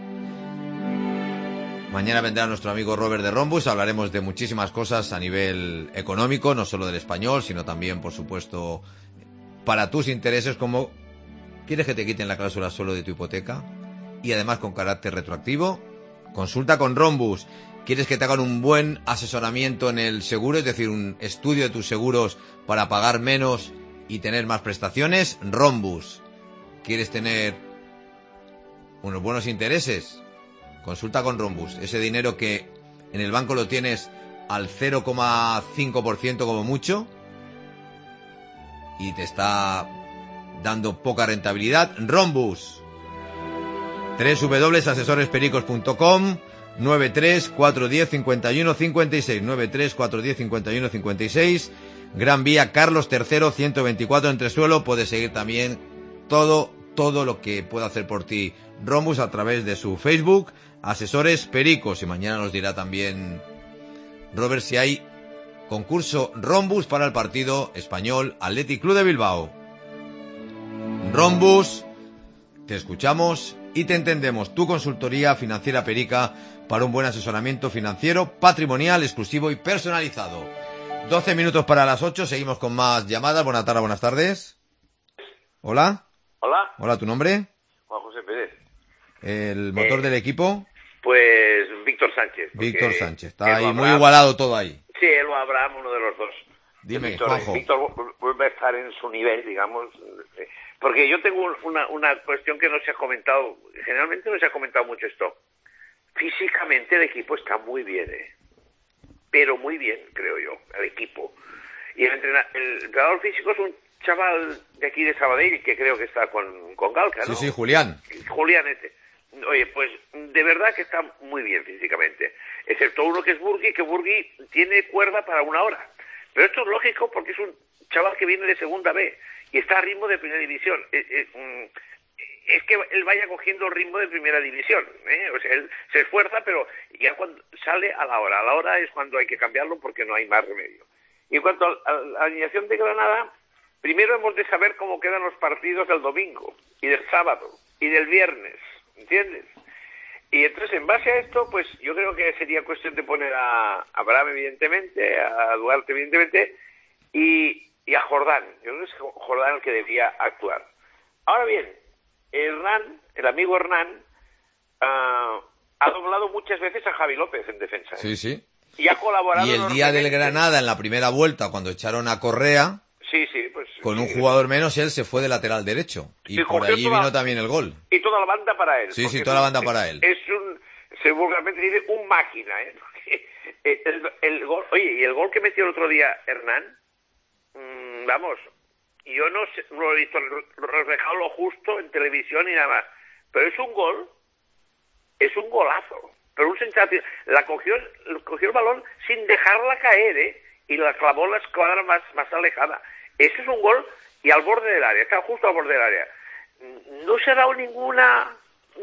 Mañana vendrá nuestro amigo Robert de Rhombus. Hablaremos de muchísimas cosas a nivel económico, no solo del español, sino también, por supuesto, para tus intereses, como ¿quieres que te quiten la cláusula suelo de tu hipoteca? Y además con carácter retroactivo. Consulta con Rhombus. ¿Quieres que te hagan un buen asesoramiento en el seguro? Es decir, un estudio de tus seguros para pagar menos y tener más prestaciones. Rhombus. ¿Quieres tener unos buenos intereses? Consulta con Rhombus. Ese dinero que en el banco lo tienes al 0,5% como mucho y te está dando poca rentabilidad. Rhombus. www.asesorespericos.com 93 410 51 56 93 410 51 56. Gran Vía Carlos III 124 Entresuelo. Puedes seguir también todo lo que pueda hacer por ti Rhombus a través de su Facebook, Asesores Pericos. Y mañana nos dirá también Robert si hay concurso Rhombus para el partido español Athletic Club de Bilbao. Rhombus, te escuchamos y te entendemos. Tu consultoría financiera Perica para un buen asesoramiento financiero, patrimonial, exclusivo y personalizado. 12 minutos para las 8. Seguimos con más llamadas. Buenas tardes, buenas tardes. Hola. Hola. Hola, ¿tu nombre? Juan José Pérez. ¿El motor del equipo? Pues Víctor Sánchez. Víctor Sánchez. Está ahí muy igualado todo ahí. Sí, él o Abraham, uno de los dos. Dime, Víctor vuelve a estar en su nivel, digamos. Porque yo tengo una cuestión que no se ha comentado. Generalmente no se ha comentado mucho esto. Físicamente el equipo está muy bien, pero muy bien, creo yo, el equipo. Y el entrenador físico es un chaval de aquí de Sabadell, que creo que está con Galca, ¿no? Sí, Julián. Julián ese. Oye, pues de verdad que está muy bien físicamente. Excepto uno que es Burgui, que Burgui tiene cuerda para 1 hora. Pero esto es lógico porque es un chaval que viene de segunda B y está a ritmo de primera división. Es que él vaya cogiendo el ritmo de primera división, O sea, él se esfuerza, pero ya cuando sale a la hora es cuando hay que cambiarlo porque no hay más remedio. Y en cuanto a la alineación de Granada, primero hemos de saber cómo quedan los partidos del domingo y del sábado y del viernes, ¿entiendes? Y entonces, en base a esto, pues yo creo que sería cuestión de poner a Abraham, evidentemente, a Duarte, evidentemente, y a Jordán. Yo creo que es Jordán el que debía actuar. Ahora bien, el amigo Hernán, ha doblado muchas veces a Javi López en defensa. Sí, sí. Y ha colaborado. Y el día del Granada, en la primera vuelta, cuando echaron a Correa, sí, pues con un jugador menos, él se fue de lateral derecho. Y por allí vino también el gol. Y toda la banda para él. Sí, toda la banda para él. Se vulgarmente dice, un máquina, Porque el gol, oye, y el gol que metió el otro día Hernán, vamos, yo no lo he visto reflejado lo justo en televisión y nada más, pero es un golazo, pero un sensación. Cogió el balón sin dejarla caer, y la clavó en la escuadra más alejada. Ese es un gol y al borde del área, está justo al borde del área. No se ha dado ninguna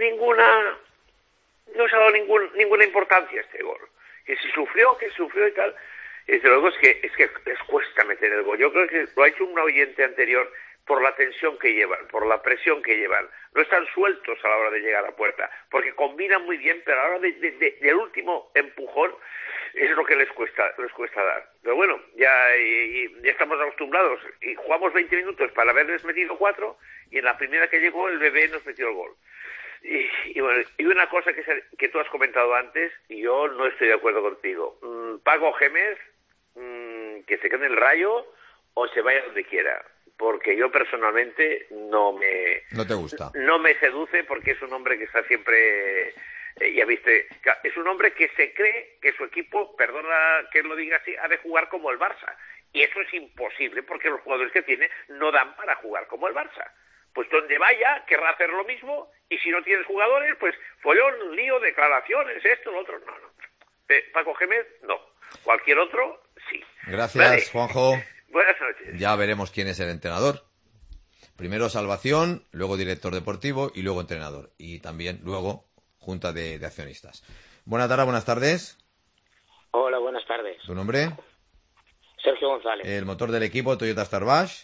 importancia a este gol. Que si sufrió y tal. Y desde luego es que les cuesta meter el gol. Yo creo que lo ha hecho un oyente anterior por la tensión que llevan, por la presión que llevan. No están sueltos a la hora de llegar a la puerta, porque combinan muy bien, pero a la hora del último empujón es lo que les cuesta dar. Pero bueno, ya estamos acostumbrados y jugamos 20 minutos para haberles metido 4 y en la primera que llegó el bebé nos metió el gol. Y bueno, y una cosa que tú has comentado antes, y yo no estoy de acuerdo contigo. Paco Gémez, que se quede en el Rayo o se vaya donde quiera. Porque yo personalmente No te gusta. no me seduce, porque es un hombre que está siempre, ya viste, es un hombre que se cree que su equipo, perdona que lo diga así, ha de jugar como el Barça. Y eso es imposible, porque los jugadores que tiene no dan para jugar como el Barça. Pues donde vaya, querrá hacer lo mismo, y si no tienes jugadores, pues follón, lío, declaraciones, esto, lo otro, no. Paco Gémez, no. Cualquier otro, sí. Gracias, Vale. Juanjo. Buenas noches. Ya veremos quién es el entrenador. Primero Salvación, luego director deportivo y luego entrenador. Y también luego junta de accionistas. Buenas tardes. Hola, buenas tardes. ¿Tu nombre? Sergio González. El motor del equipo Toyota Starbash.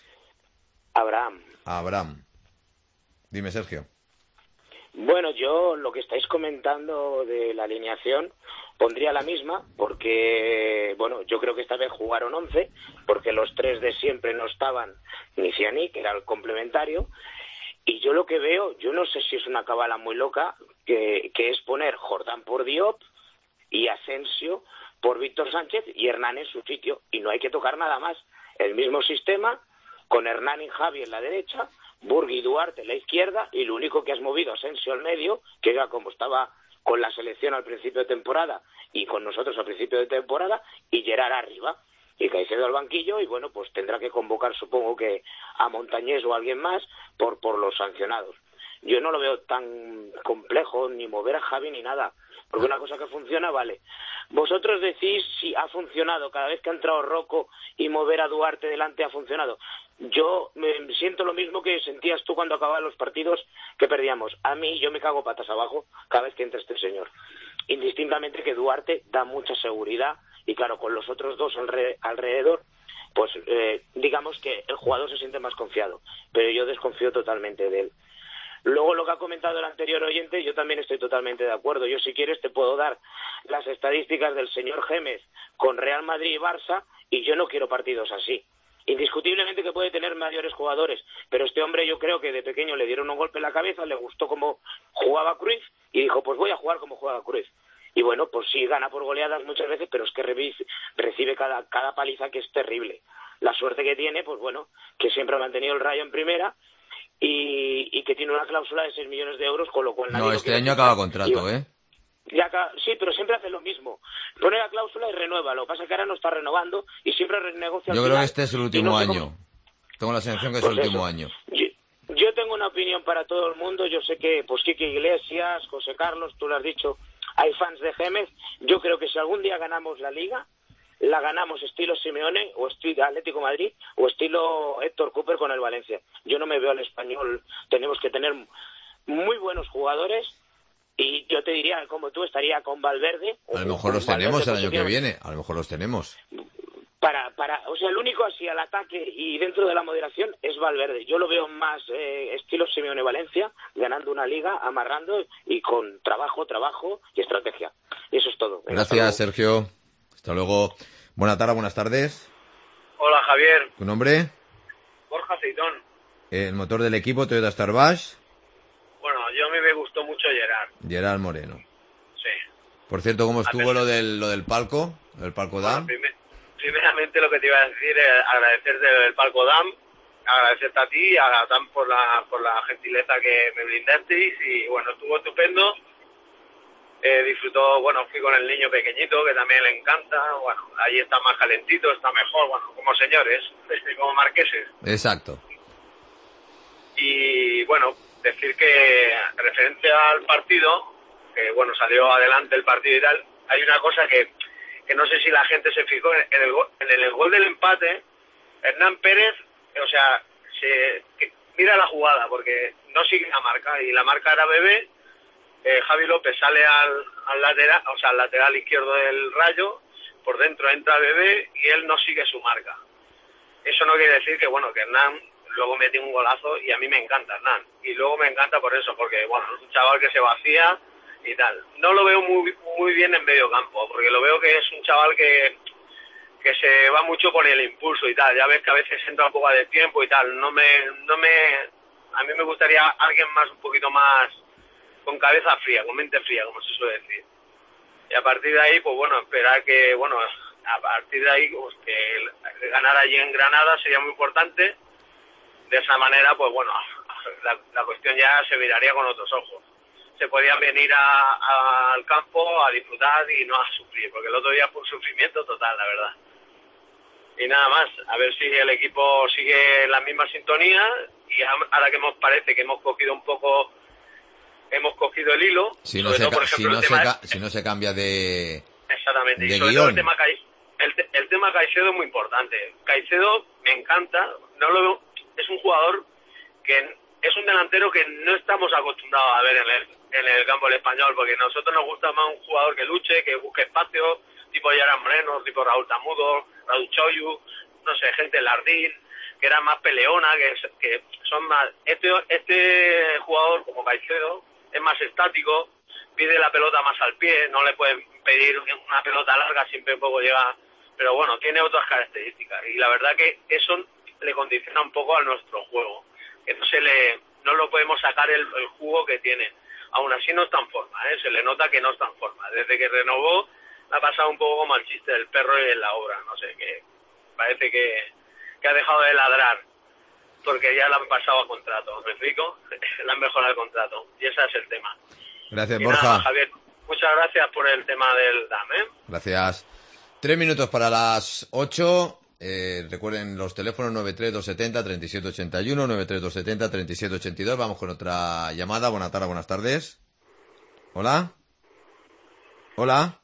Abraham. Dime, Sergio. Bueno, yo lo que estáis comentando de la alineación pondría la misma porque, bueno, yo creo que esta vez jugaron 11 porque los 3 de siempre no estaban, ni Ciani, que era el complementario, y yo lo que veo, yo no sé si es una cabala muy loca, que es poner Jordán por Diop y Asensio por Víctor Sánchez y Hernán en su sitio, y no hay que tocar nada más. El mismo sistema, con Hernán y Javi en la derecha, Burgui y Duarte en la izquierda, y lo único que has movido Asensio al medio, que era como estaba con la selección al principio de temporada y con nosotros al principio de temporada, y Gerard arriba, y Caicedo al banquillo, y bueno, pues tendrá que convocar, supongo que a Montañés o a alguien más por los sancionados. Yo no lo veo tan complejo, ni mover a Javi ni nada, porque una cosa que funciona, vale. Vosotros decís si ha funcionado, cada vez que ha entrado Rocco y mover a Duarte delante ha funcionado. Yo me siento lo mismo que sentías tú cuando acababan los partidos que perdíamos. A mí, yo me cago patas abajo cada vez que entra este señor. Indistintamente que Duarte da mucha seguridad, y claro, con los otros dos alrededor, pues digamos que el jugador se siente más confiado, pero yo desconfío totalmente de él. Luego, lo que ha comentado el anterior oyente, yo también estoy totalmente de acuerdo. Yo, si quieres, te puedo dar las estadísticas del señor Gémez con Real Madrid y Barça, y yo no quiero partidos así. Indiscutiblemente que puede tener mayores jugadores, pero este hombre, yo creo que de pequeño le dieron un golpe en la cabeza, le gustó cómo jugaba Cruyff y dijo, pues voy a jugar como juega Cruyff. Y bueno, pues sí, gana por goleadas muchas veces, pero es que recibe cada paliza, que es terrible. La suerte que tiene, pues bueno, que siempre ha mantenido el Rayo en primera, y que tiene una cláusula de 6 millones de euros, con lo cual... No, este año acaba contrato, ¿eh? Sí, pero siempre hace lo mismo. Pone la cláusula y renueva. Lo que pasa es que ahora no está renovando y siempre renegocia. Yo creo que este es el último año. Tengo la sensación que es Pues el último eso. año. Yo tengo una opinión para todo el mundo. Yo sé que, pues, Quique Iglesias, José Carlos, tú lo has dicho, hay fans de Gémez. Yo creo que si algún día ganamos la Liga, la ganamos estilo Simeone o estilo Atlético Madrid o estilo Héctor Cooper con el Valencia. Yo no me veo al Español. Tenemos que tener muy buenos jugadores, y yo te diría, como tú, estaría con Valverde. A lo mejor los tenemos el año que viene. A lo mejor los tenemos. O sea, el único así al ataque y dentro de la moderación es Valverde. Yo lo veo más estilo Simeone Valencia, ganando una liga, amarrando y con trabajo y estrategia. Y eso es todo. Venga, Gracias, Sergio. Hasta luego. Buenas tardes. Hola, Javier. ¿Tu nombre? Borja Aceitón. El motor del equipo Toyota Starbash. Bueno, a mí me gustó mucho Gerard Moreno. Sí. Por cierto, ¿cómo estuvo lo del palco? ¿El palco DAM? Primeramente, lo que te iba a decir es agradecerte el palco DAM, agradecerte a ti, a DAM por la gentileza que me brindasteis, y bueno, estuvo estupendo. Disfrutó, bueno, fui con el niño pequeñito, que también le encanta. Bueno, ahí está más calentito, está mejor, bueno, como señores, como marqueses. Exacto. Y bueno, decir que referente al partido, que bueno, salió adelante el partido y tal, hay una cosa que no sé si la gente se fijó en el gol del empate. Hernán Pérez, o sea, mira la jugada, porque no sigue la marca, y la marca era Bebé. Javi López sale al lateral, o sea, al lateral izquierdo del Rayo, por dentro entra Bebé y él no sigue su marca. Eso no quiere decir que, bueno, que Hernán luego mete un golazo, y a mí me encanta Hernán, y luego me encanta por eso, porque bueno, es un chaval que se vacía y tal. No lo veo muy bien en medio campo, porque lo veo que es un chaval que se va mucho con el impulso y tal. Ya ves que a veces entra un poco de tiempo y tal. A mí me gustaría alguien más, un poquito más con cabeza fría, con mente fría, como se suele decir. Y a partir de ahí, pues bueno, esperar que, bueno, a partir de ahí, pues que el ganar allí en Granada sería muy importante. De esa manera, pues bueno, la cuestión ya se miraría con otros ojos. Se podían venir al campo a disfrutar y no a sufrir, porque el otro día fue un sufrimiento total, la verdad. Y nada más, a ver si el equipo sigue en la misma sintonía y ahora que parece que hemos cogido el hilo. Si no se cambia de exactamente, de y sobre guión. todo el tema Caicedo es muy importante. Caicedo me encanta, es un jugador que es un delantero que no estamos acostumbrados a ver en el campo del Español, porque a nosotros nos gusta más un jugador que luche, que busque espacio, tipo Yaran Moreno, tipo Raúl Tamudo, Raúl Choyu, no sé, gente Lardín, que era más peleona, que son más... Este jugador, como Caicedo, es más estático, pide la pelota más al pie, no le pueden pedir una pelota larga, siempre poco llega... Pero bueno, tiene otras características, y la verdad que eso le condiciona un poco a nuestro juego, que no lo podemos sacar el jugo que tiene. Aún así no está en forma, se le nota que no está en forma. Desde que renovó, ha pasado un poco como el chiste del perro y en la obra, no sé, que parece que ha dejado de ladrar, porque ya le han pasado a contrato, ¿me explico? Le han mejorado el contrato, y ese es el tema. Gracias, y Borja. nada, Javier, muchas gracias por el tema del DAM, Gracias. 3 minutos para las 8. Recuerden los teléfonos 93270-3781, 93270-3782. Vamos con otra llamada. Buenas tardes, buenas tardes. Hola. Hola.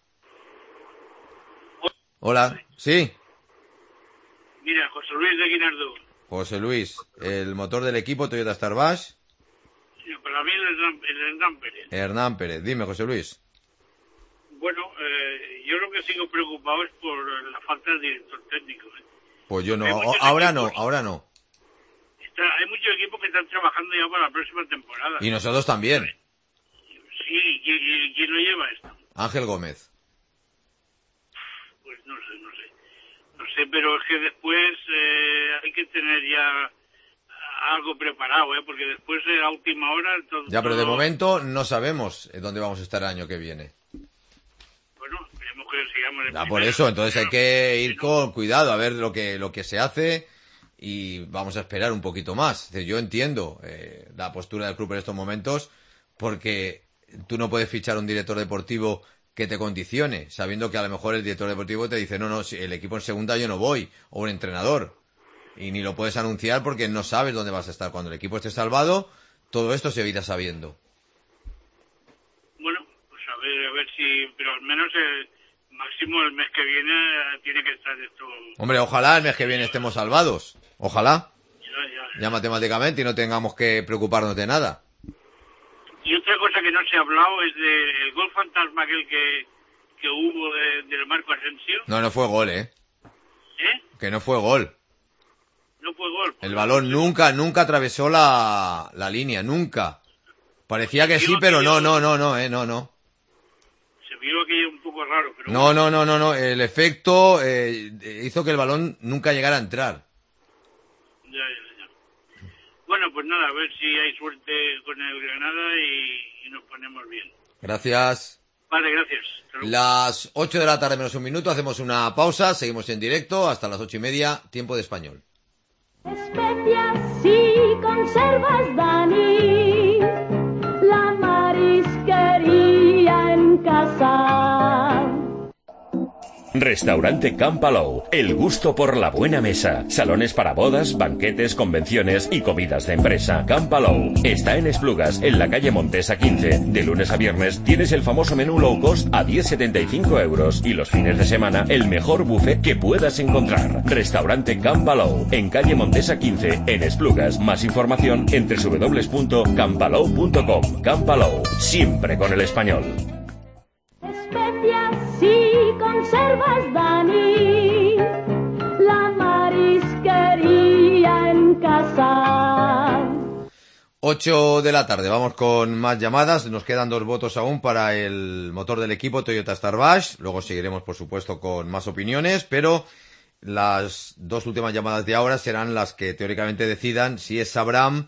Hola. Sí. Mira, José Luis de Guinardó. José Luis, el motor del equipo Toyota Starbash. Sí, para mí el Hernán Pérez. Hernán Pérez. Dime, José Luis. Bueno, yo lo que sigo preocupado es por la falta de director técnico. Pues yo no. Hay muchos Ahora equipos. no, ahora no. Hay muchos equipos que están trabajando ya para la próxima temporada. Y nosotros también. Sí, ¿quién lo lleva esto? Ángel Gómez. Pues no sé. No sé, pero es que después hay que tener ya algo preparado, porque después de la última hora... Ya, pero de momento no sabemos dónde vamos a estar el año que viene. Bueno, esperemos que sigamos en Ya, por primera. eso, entonces hay que ir con cuidado a ver lo que se hace y vamos a esperar un poquito más. Es decir, yo entiendo la postura del club en estos momentos porque tú no puedes fichar un director deportivo que te condicione, sabiendo que a lo mejor el director deportivo te dice no, si el equipo en segunda yo no voy, o un entrenador, y ni lo puedes anunciar porque no sabes dónde vas a estar. Cuando el equipo esté salvado, todo esto se irá sabiendo. Bueno, pues a ver si... Pero al menos máximo el mes que viene tiene que estar esto... Hombre, ojalá el mes que viene estemos salvados. Ojalá. Ya. Ya matemáticamente y no tengamos que preocuparnos de nada. Y otra cosa que no se ha hablado es del gol fantasma aquel que hubo del Marco Asensio. No fue gol, ¿eh? ¿Eh? Que no fue gol. No fue gol. El balón nunca atravesó la línea, nunca. Parecía que sí, pero no. Se vio aquello un poco raro, pero... No. El efecto hizo que el balón nunca llegara a entrar. Ya. Bueno, pues nada, a ver si hay suerte con el Granada y nos ponemos bien. Gracias. Vale, gracias. Hasta luego. Las 8 de la tarde menos un minuto, hacemos una pausa, seguimos en directo hasta las 8:30, tiempo de español. Especias y conservas, Dani, la marisquería en casa. Restaurante Can Palou, el gusto por la buena mesa. Salones para bodas, banquetes, convenciones y comidas de empresa. Can Palou está en Esplugas, en la calle Montesa 15. De lunes a viernes tienes el famoso menú low cost a 10,75 euros y los fines de semana el mejor buffet que puedas encontrar. Restaurante Can Palou, en calle Montesa 15, en Esplugas. Más información en www.canpalou.com. Can Palou, siempre con el español. Especias y conservas, Dani, la marisquería en casa. 8 de la tarde, vamos con más llamadas, nos quedan 2 votos aún para el motor del equipo Toyota Starbash, luego seguiremos por supuesto con más opiniones, pero las 2 últimas llamadas de ahora serán las que teóricamente decidan si es Abraham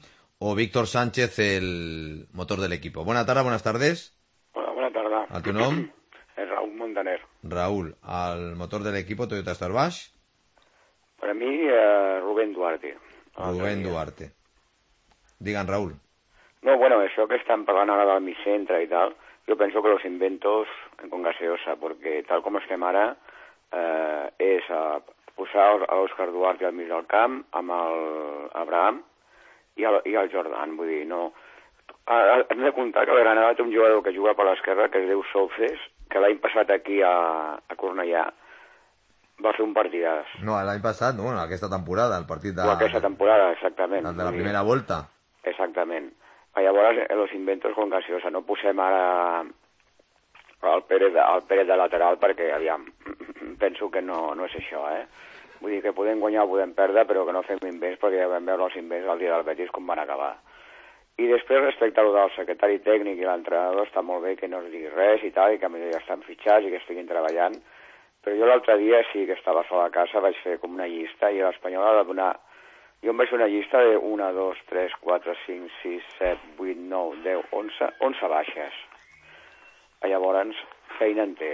o Víctor Sánchez, el motor del equipo. Buenas tardes. Hola, buenas tardes. ¿A tu nombre? Raúl Montaner. Raúl, al motor del equipo Toyota Starbash. Per mi, Rubén Duarte. Rubén Duarte. Digan, Raúl. No, bueno, això que estan parlant ara del Micentra i tal, jo penso que los inventos con gaseosa, perquè tal com estem ara, és posar l'Òscar Duarte al mig del camp amb l'Abraham i el Jordan, vull dir, no... Hem de comptar que la Granada té un jugador que juga per l'esquerra, que es diu Solfes, que l'any passat aquí a Cornellà va fer un partidàs. No, l'any passat, no, aquesta temporada, el partit de... O aquesta temporada, exactament. El de la primera volta. Exactament. Llavors, los inventos con gaseosa. No posem ara el Pérez de lateral perquè, aviam, penso que no és això, Vull dir que podem guanyar o podem perdre, però que no fem invents, perquè ja vam veure els invents el dia del Betis com van acabar. I després, respecte a lo del secretari tècnic i l'entrenador, està molt bé que no es digui res i tal, i que ja estan fitxats i que estiguin treballant, però jo l'altre dia sí que estava sola a casa, vaig fer com una llista, i l'Espanyol ha de donar... Jo em vaig fer una llista de 1, 2, 3, 4, 5, 6, 7, 8, 9, 10, 11 baixes. Llavors, feina en té,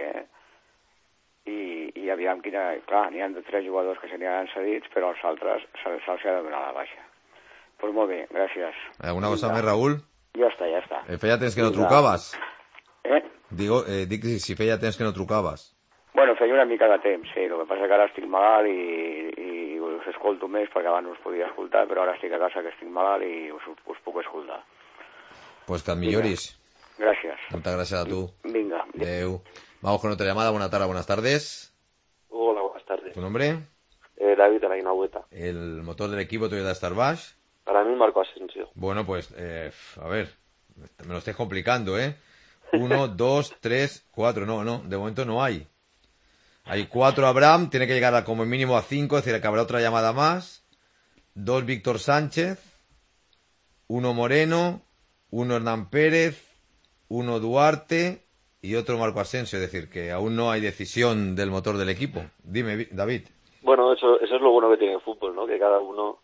I aviam quina... Clar, n'hi ha 3 jugadors que se n'hi han cedits, però els altres se'ls ha de donar la baixa. Pues molt bé, gràcies. ¿Alguna cosa més, Raúl? Ja està. Feia temps que no trucaves. Digo, dic si feia temps que no trucaves. Bueno, feia una mica de temps, sí. El que passa que ara estic malalt i us escolto més, perquè abans us podia escoltar, però ara estic a casa que estic malalt i us puc escoltar. Pues que et milloris. Gracias. Muchas gracias a tú. Venga. Adeu. Vamos con otra llamada. Buenas tardes. Hola, buenas tardes. ¿Tu nombre? David de la Guinahueta. ¿El motor del equipo Toyota Starbash? Para mí, Marco Asensio. Bueno, pues, a ver, me lo estés complicando, 1, 2, 3, 4, no, de momento no hay. Hay 4 Abraham, tiene que llegar a como mínimo a 5, es decir, que habrá otra llamada más. 2 Víctor Sánchez, 1 Moreno, 1 Hernán Pérez, 1 Duarte y otro Marco Asensio, es decir, que aún no hay decisión del motor del equipo. Dime, David. Bueno, eso es lo bueno que tiene el fútbol, ¿no? Que cada uno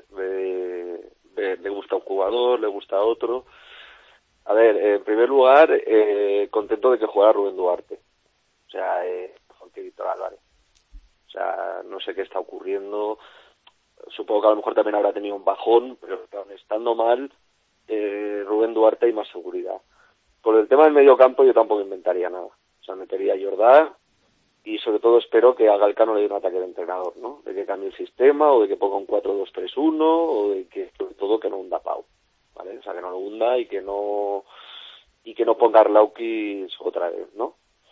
le gusta un jugador, le gusta otro. A ver, en primer lugar, contento de que juega Rubén Duarte. O sea, mejor que Víctor Álvarez. O sea, no sé qué está ocurriendo. Supongo que a lo mejor también habrá tenido un bajón, pero estando mal, Rubén Duarte hay más seguridad. Por el tema del medio campo yo tampoco inventaría nada. O sea, metería a Jordá y sobre todo espero que a Galcano le dé un ataque de entrenador, ¿no? De que cambie el sistema o de que ponga un 4-2-3-1 o de que, sobre todo, que no hunda Pau, ¿vale? O sea, que no lo hunda y que no ponga Arlaukis otra vez, ¿no?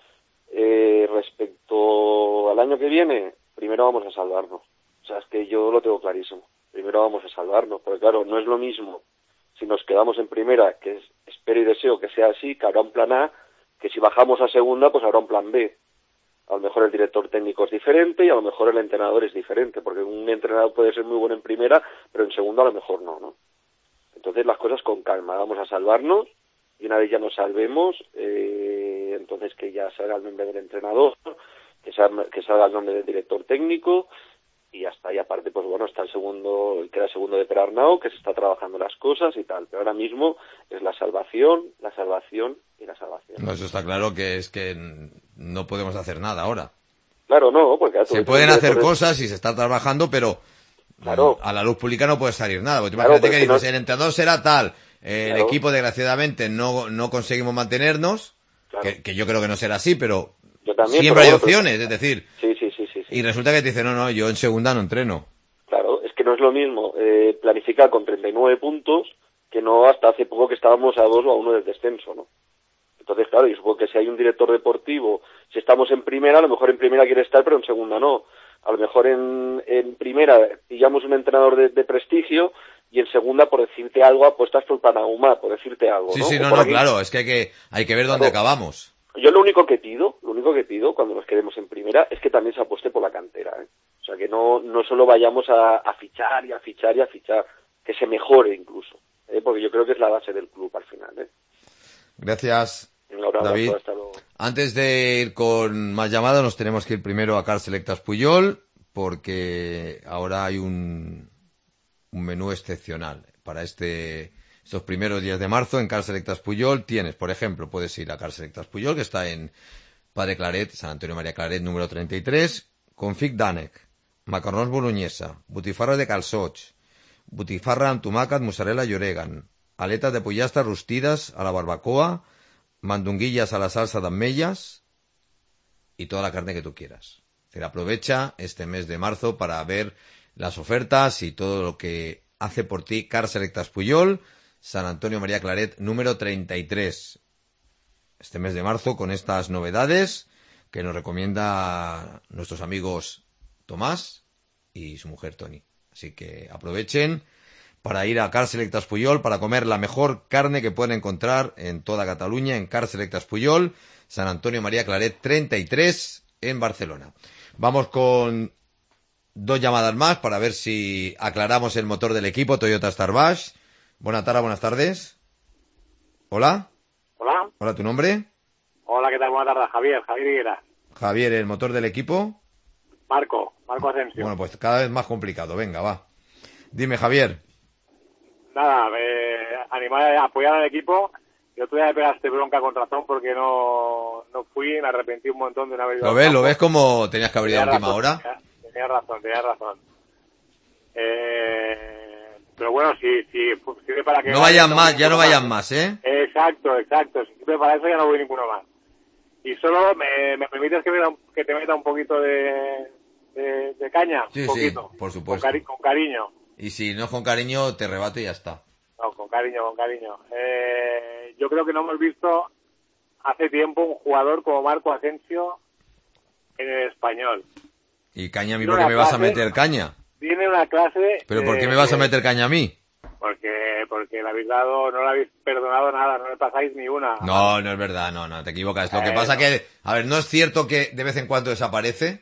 Respecto al año que viene, primero vamos a salvarnos. O sea, es que yo lo tengo clarísimo. Primero vamos a salvarnos, porque claro, no es lo mismo si nos quedamos en primera, que espero y deseo que sea así, que habrá un plan A, que si bajamos a segunda, pues habrá un plan B. A lo mejor el director técnico es diferente y a lo mejor el entrenador es diferente, porque un entrenador puede ser muy bueno en primera, pero en segunda a lo mejor no. Entonces las cosas con calma, vamos a salvarnos y una vez ya nos salvemos, entonces que ya salga el nombre del entrenador, que salga el nombre del director técnico y ya está. Y aparte, pues bueno, está queda segundo de Perarnau, que se está trabajando las cosas y tal, pero ahora mismo es la salvación y la salvación. No, eso está claro, que es que no podemos hacer nada ahora. Claro, no, porque... Se pueden hacer cosas y se está trabajando, pero claro, a la luz pública no puede salir nada. Porque claro, imagínate que dices, no... el entrenador será tal, el claro, equipo desgraciadamente no conseguimos mantenernos, claro, que yo creo que no será así, pero también, siempre pero hay opciones, es decir... Sí. Y resulta que te dice, no, yo en segunda no entreno. Claro, es que no es lo mismo planificar con 39 puntos que no hasta hace poco que estábamos a 2 o a 1 del descenso, ¿no? Entonces, claro, yo supongo que si hay un director deportivo, si estamos en primera, a lo mejor en primera quiere estar, pero en segunda no. A lo mejor en primera pillamos un entrenador de prestigio y en segunda, por decirte algo, apuestas por Panahumá, por decirte algo, ¿no? Sí, no, claro, es que hay que ver dónde acabamos. Yo lo único que pido cuando nos quedemos en primera es que también se apueste por la cantera, O sea, que no solo vayamos a fichar y a fichar y a fichar, que se mejore incluso, porque yo creo que es la base del club al final, Gracias, David. Antes de ir con más llamadas, nos tenemos que ir primero a Car Selectas Puyol, porque ahora hay un menú excepcional. para estos primeros días de marzo en Car Selectas Puyol tienes, por ejemplo, puedes ir a Car Selectas Puyol, que está en Padre Claret, San Antonio María Claret, número 33, confit d'ànec, macarrons boloñesa, botifarra de calçots, botifarra amb tomàquet, mozzarella y orégano, aletas de pollastre rostidas a la barbacoa, mandonguillas a la salsa d'ametlles y toda la carne que tú quieras. Aprovecha este mes de marzo para ver las ofertas y todo lo que hace por ti Car Selectas Puyol, San Antonio María Claret, número 33. Este mes de marzo con estas novedades que nos recomienda nuestros amigos Tomás y su mujer Toni. Así que aprovechen para ir a Car Selectas Puyol para comer la mejor carne que pueden encontrar en toda Cataluña en Car Selectas Puyol, San Antonio María Claret 33 en Barcelona. Vamos con 2 llamadas más para ver si aclaramos el motor del equipo Toyota Starbash. Buenas tardes. Hola. Hola. Hola, ¿tu nombre? Hola, ¿qué tal? Buenas tardes, Javier Higuera. Javier, ¿el motor del equipo? Marco Asensio. Bueno, pues cada vez más complicado. Venga, va. Dime, Javier. Nada, animar a apoyar al equipo. Yo todavía me pegaste bronca con razón porque no fui, me arrepentí un montón de no haber ido. ¿Lo ves como tenías que haber ido a última hora? Tenías razón. Pero bueno, si sirve para que... No vayan más, ya no vayan más, ¿eh? Exacto. Si sirve para eso ya no voy ninguno más. Y solo me permites que te meta un poquito de caña. Sí, un poquito, sí, por supuesto. Con cariño. Y si no es con cariño, te rebato y ya está. No, con cariño. Yo creo que no hemos visto hace tiempo un jugador como Marco Asensio en el Español. ¿Y caña a mí por qué me vas a meter caña? Tiene una clase... ¿Pero por qué me vas a meter caña a mí? Porque le habéis dado, no le habéis perdonado nada, no le pasáis ni una. No es verdad, no, te equivocas. Lo que pasa que, a ver, ¿no es cierto que de vez en cuando desaparece?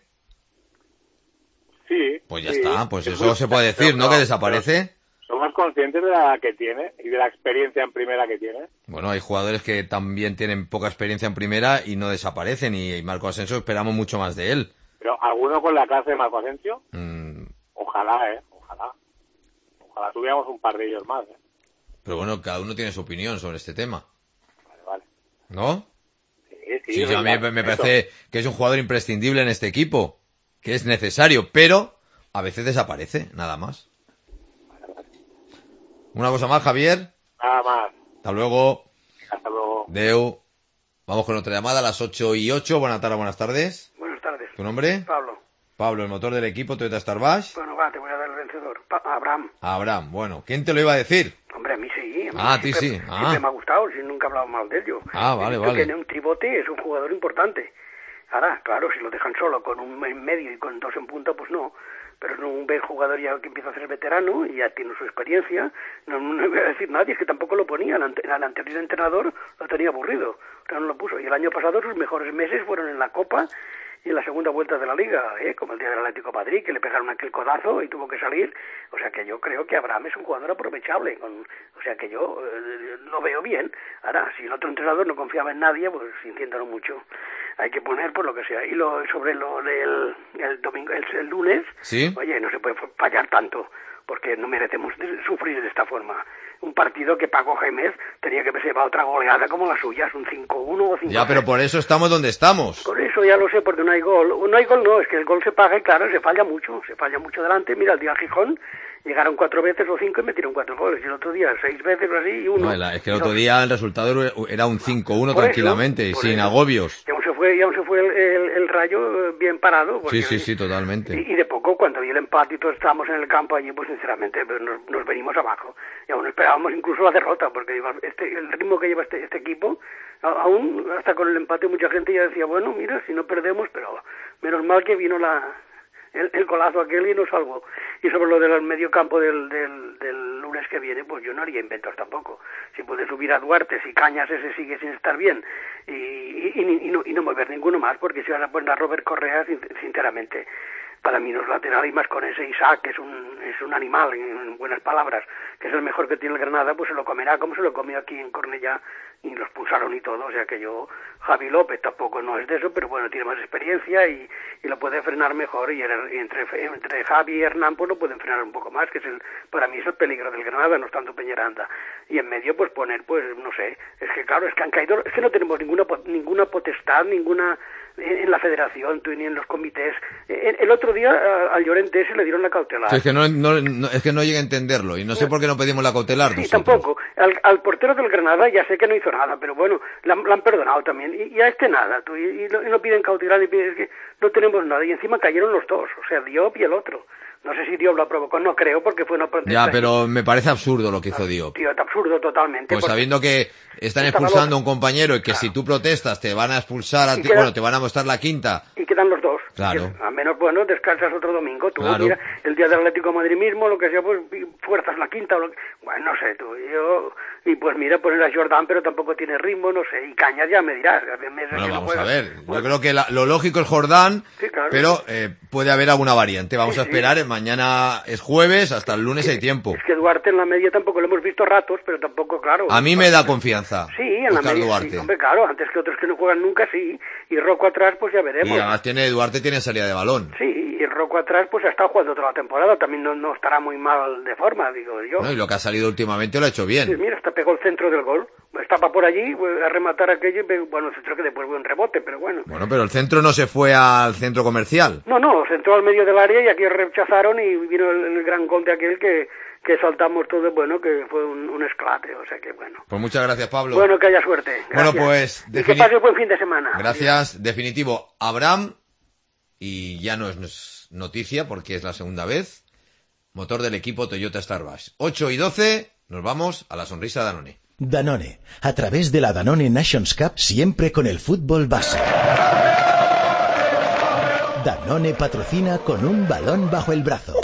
Sí. Pues ya está, pues eso se puede decir, ¿no? Que desaparece. Somos conscientes de la que tiene y de la experiencia en primera que tiene. Bueno, hay jugadores que también tienen poca experiencia en primera y no desaparecen, y Marco Asensio esperamos mucho más de él. Pero ¿alguno con la clase de Marco Asensio? Ojalá. Ojalá tuviéramos un par de ellos más, Pero bueno, cada uno tiene su opinión sobre este tema. Vale. ¿No? Sí, a mí me parece que es un jugador imprescindible en este equipo, que es necesario, pero a veces desaparece, nada más. ¿Una cosa más, Javier? Nada más. Hasta luego. Hasta luego. Deu. Vamos con otra llamada a las 8:08. Buenas tardes. Buenas tardes. ¿Tu nombre? Pablo, el motor del equipo Toyota Starbash. Bueno, te voy a dar el vencedor. Abraham. Abraham. Bueno, ¿quién te lo iba a decir? Hombre, a mí sí. A ti sí. Siempre me ha gustado, si nunca he hablado mal de él yo. Vale. Tiene un tribote, es un jugador importante. Ahora, claro, si lo dejan solo con un en medio y con 2 en punta, pues no. Pero es un buen jugador ya que empieza a ser veterano y ya tiene su experiencia. No voy a decir nadie, es que tampoco lo ponía. El anterior entrenador lo tenía aburrido, o sea, no lo puso. Y el año pasado sus mejores meses fueron en la Copa y en la segunda vuelta de la Liga, como el día del Atlético de Madrid, que le pegaron aquel codazo y tuvo que salir. O sea que yo creo que Abraham es un jugador aprovechable. O sea que yo lo veo bien. Ahora, si el otro entrenador no confiaba en nadie, pues sintiéndolo mucho. Hay que poner por lo que sea. Y sobre lo del domingo, el lunes, ¿sí? Oye, no se puede fallar tanto, porque no merecemos sufrir de esta forma. Un partido que Paco Gémez tenía que haberse llevado otra goleada como la suya, es un 5-1 o 5-0. Ya, pero por eso estamos donde estamos. Por eso ya lo sé, porque no hay gol. No, es que el gol se paga y claro, se falla mucho delante. Mira, el día Gijón llegaron 4 veces o 5 y metieron 4 goles. Y el otro día 6 veces o así y 1. No, es que el otro día el resultado era un 5-1 tranquilamente, sin agobios. Y aún se fue el Rayo bien parado. Porque, sí, totalmente. Y de poco, cuando vi el empate y todos estábamos en el campo allí, pues sinceramente nos venimos abajo. Y aún esperábamos incluso la derrota, porque el ritmo que lleva este equipo, aún hasta con el empate mucha gente ya decía, bueno, mira, si no perdemos, pero menos mal que vino el golazo aquel y nos salvó. Y sobre lo del medio campo del lunes que viene, pues yo no haría inventos tampoco. Si puede subir a Duarte, si Cañas ese sigue sin estar bien, y no mover ninguno más, porque si van a poner a Robert Correa, sinceramente, para mí no es lateral, y más con ese Isaac, que es un animal, en buenas palabras, que es el mejor que tiene el Granada, pues se lo comerá como se lo comió aquí en Cornellá, y los expulsaron y todo. O sea que Javi López tampoco no es de eso, pero bueno, tiene más experiencia y lo puede frenar mejor, y entre Javi y Hernán pues lo pueden frenar un poco más, que es para mí es el peligro del Granada, no es tanto Peñaranda. Y en medio pues poner, pues no sé, es que claro, es que han caído, es que no tenemos ninguna potestad, ninguna en la federación, ni en los comités. El otro día al Llorente se le dieron la cautelar. Sí, es que es que no llega a entenderlo, y no sé por qué no pedimos la cautelar. Sí, tampoco. Al portero del Granada ya sé que no hizo nada, pero bueno, la han perdonado también. Y a este nada, y no piden cautelar, es que no tenemos nada. Y encima cayeron los dos, o sea, Diop y el otro. No sé si Diop lo provocó, no creo, porque fue una protesta. Ya, pero me parece absurdo lo que hizo Diop. Tío, es absurdo totalmente. Pues sabiendo que están expulsando a un compañero y que si tú protestas te van a expulsar a ti, bueno, te van a mostrar la quinta. Y quedan los dos. Claro. A menos, bueno, descansas otro domingo. Tú, claro. Mira, el día del Atlético de Madrid mismo, lo que sea, pues fuerzas la quinta. Bueno, no sé, y pues mira, poner a Jordán, pero tampoco tiene ritmo, no sé. Y Cañas ya me dirás. Bueno, vamos a ver. Yo creo que lo lógico es Jordán, sí, claro, pero puede haber alguna variante. Vamos a esperar. Mañana es jueves, hasta el lunes hay tiempo. Es que Duarte en la media tampoco lo hemos visto ratos, pero tampoco, claro. A mí me da confianza. Sí, en la media. Duarte. Sí, hombre, claro, antes que otros que no juegan nunca, sí. Y Rocco atrás, pues ya veremos. Y además Duarte tiene salida de balón. Sí, y el Rocco atrás, pues ha estado jugando toda la temporada. También no estará muy mal de forma, digo yo. No, y lo que ha salido últimamente lo ha hecho bien. Sí, mira, hasta pegó el centro del gol. Estaba por allí a rematar aquello, bueno, el centro que después fue un rebote, pero bueno. Bueno, pero el centro no se fue al centro comercial. No, centró al medio del área y aquí rechazaron y vino el gran gol de aquel que saltamos todos, bueno, que fue un esclate, o sea que bueno. Pues muchas gracias, Pablo. Bueno, que haya suerte. Gracias. Bueno, pues... Y que pase buen fin de semana. Gracias. Definitivo, Abraham, y ya no es noticia porque es la segunda vez, motor del equipo Toyota Starbucks. 8:12, nos vamos a la sonrisa Danone. Danone, a través de la Danone Nations Cup, siempre con el fútbol base. Danone patrocina con un balón bajo el brazo.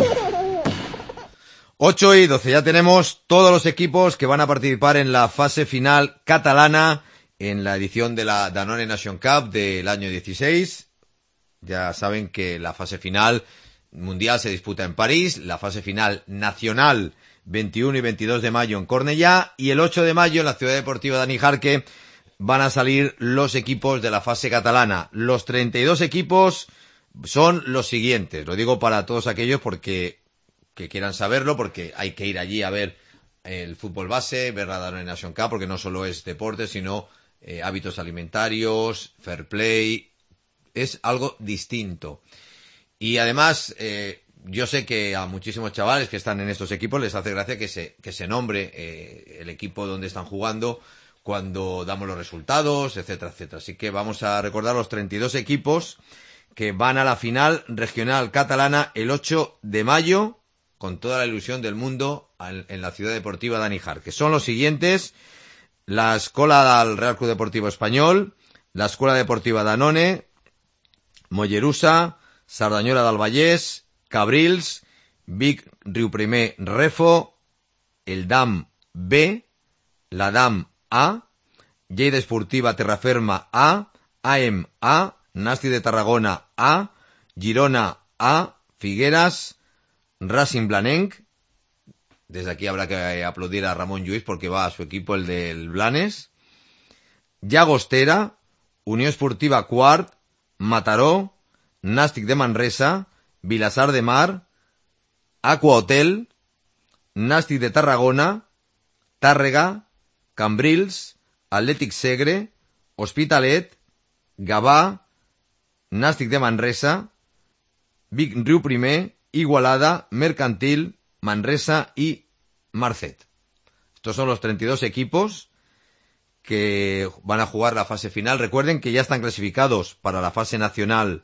8:12, ya tenemos todos los equipos que van a participar en la fase final catalana en la edición de la Danone Nation Cup del año 16. Ya saben que la fase final mundial se disputa en París, la fase final nacional 21 y 22 de mayo en Cornellá, y el 8 de mayo en la Ciudad Deportiva Dani Jarque van a salir los equipos de la fase catalana. Los 32 equipos son los siguientes, lo digo para todos aquellos que quieran saberlo, porque hay que ir allí a ver el fútbol base, ver la Danone Nation Cup, porque no solo es deporte, sino hábitos alimentarios, fair play, es algo distinto. Y además, yo sé que a muchísimos chavales que están en estos equipos les hace gracia que se nombre el equipo donde están jugando cuando damos los resultados, etcétera, etcétera. Así que vamos a recordar los 32 equipos que van a la final regional catalana el 8 de mayo, con toda la ilusión del mundo, en la Ciudad Deportiva Dani Jarque. Son los siguientes: la Escola del Real Club Deportivo Español, la Escuela Deportiva Danone, Mollerussa, Sardañola del Vallès, Cabrils, Vic Riuprimer Refo, el DAM B, la DAM A, Lleida Esportiva Terraferma A, AEM A, Nasti de Tarragona A, Girona A, Figueras, Racing Blanenc. Desde aquí habrá que aplaudir a Ramón Lluís porque va a su equipo, el del Blanes. Llagostera, Unió Esportiva Quart, Mataró, Nàstic de Manresa, Vilassar de Mar, Aqua Hotel, Nàstic de Tarragona, Tàrrega, Cambrils, Atlètic Segre, Hospitalet, Gavà, Nàstic de Manresa, Vic Riuprimer, Igualada, Mercantil, Manresa y Marcet. Estos son los 32 equipos que van a jugar la fase final. Recuerden que ya están clasificados para la fase nacional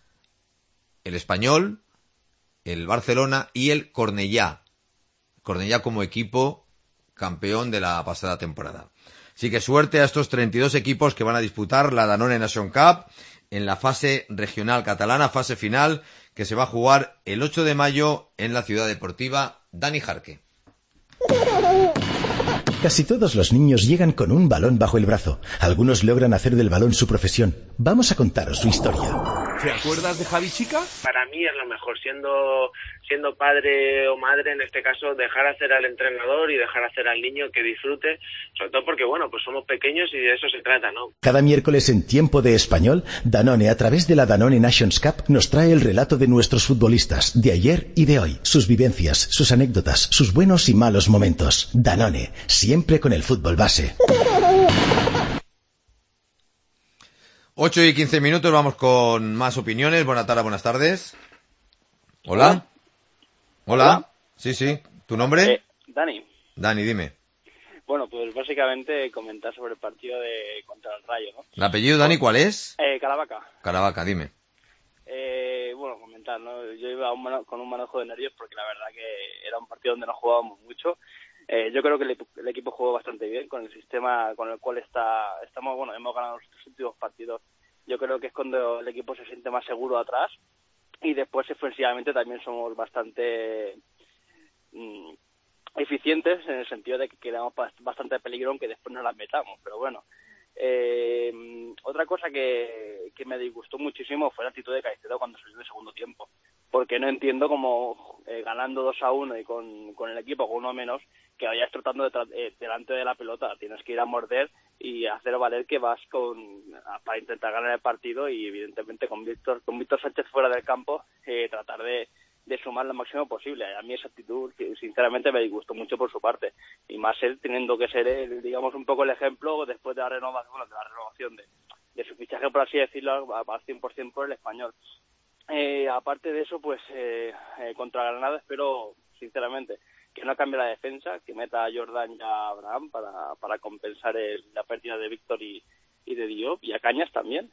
el Español, el Barcelona y el Cornellá. Cornellá como equipo campeón de la pasada temporada. Así que suerte a estos 32 equipos que van a disputar la Danone Nation Cup en la fase regional catalana, fase final, que se va a jugar el 8 de mayo en la Ciudad Deportiva Dani Jarque. Casi todos los niños llegan con un balón bajo el brazo. Algunos logran hacer del balón su profesión. Vamos a contaros su historia. ¿Te acuerdas de Javi Chica? Para mí es lo mejor, siendo padre o madre, en este caso, dejar hacer al entrenador y dejar hacer al niño que disfrute, sobre todo porque, bueno, pues somos pequeños y de eso se trata, ¿no? Cada miércoles en Tiempo de Español, Danone, a través de la Danone Nations Cup, nos trae el relato de nuestros futbolistas, de ayer y de hoy, sus vivencias, sus anécdotas, sus buenos y malos momentos. Danone, siempre con el fútbol base. 8:15, vamos con más opiniones. Buenas tardes. Hola. Hola. Sí. ¿Tu nombre? Dani. Dani, dime. Bueno, pues básicamente comentar sobre el partido contra el Rayo, ¿no? ¿El apellido, Dani, cuál es? Caravaca. Caravaca, dime. Bueno, comentar, ¿no? Yo iba con un manejo de nervios porque la verdad que era un partido donde no jugábamos mucho. Yo creo que el equipo jugó bastante bien con el sistema con el cual estamos, bueno, hemos ganado los 3 últimos partidos. Yo creo que es cuando el equipo se siente más seguro atrás y después ofensivamente también somos bastante eficientes en el sentido de que creamos bastante peligro aunque después no las metamos, pero bueno. Otra cosa que me disgustó muchísimo fue la actitud de Caicedo cuando salió en el segundo tiempo, porque no entiendo cómo ganando 2-1 y con el equipo con uno menos que vayas trotando delante de la pelota. Tienes que ir a morder y hacer valer que vas para intentar ganar el partido y evidentemente con Víctor Sánchez fuera del campo tratar de sumar lo máximo posible. A mí esa actitud sinceramente me disgustó mucho por su parte, y más él teniendo que ser digamos un poco el ejemplo después de la renovación de su fichaje, por así decirlo, al 100% por el Español. Aparte de eso, pues contra Granada espero sinceramente que no cambie la defensa, que meta a Jordan y a Abraham para compensar la pérdida de Víctor y de Diop, y a Cañas también.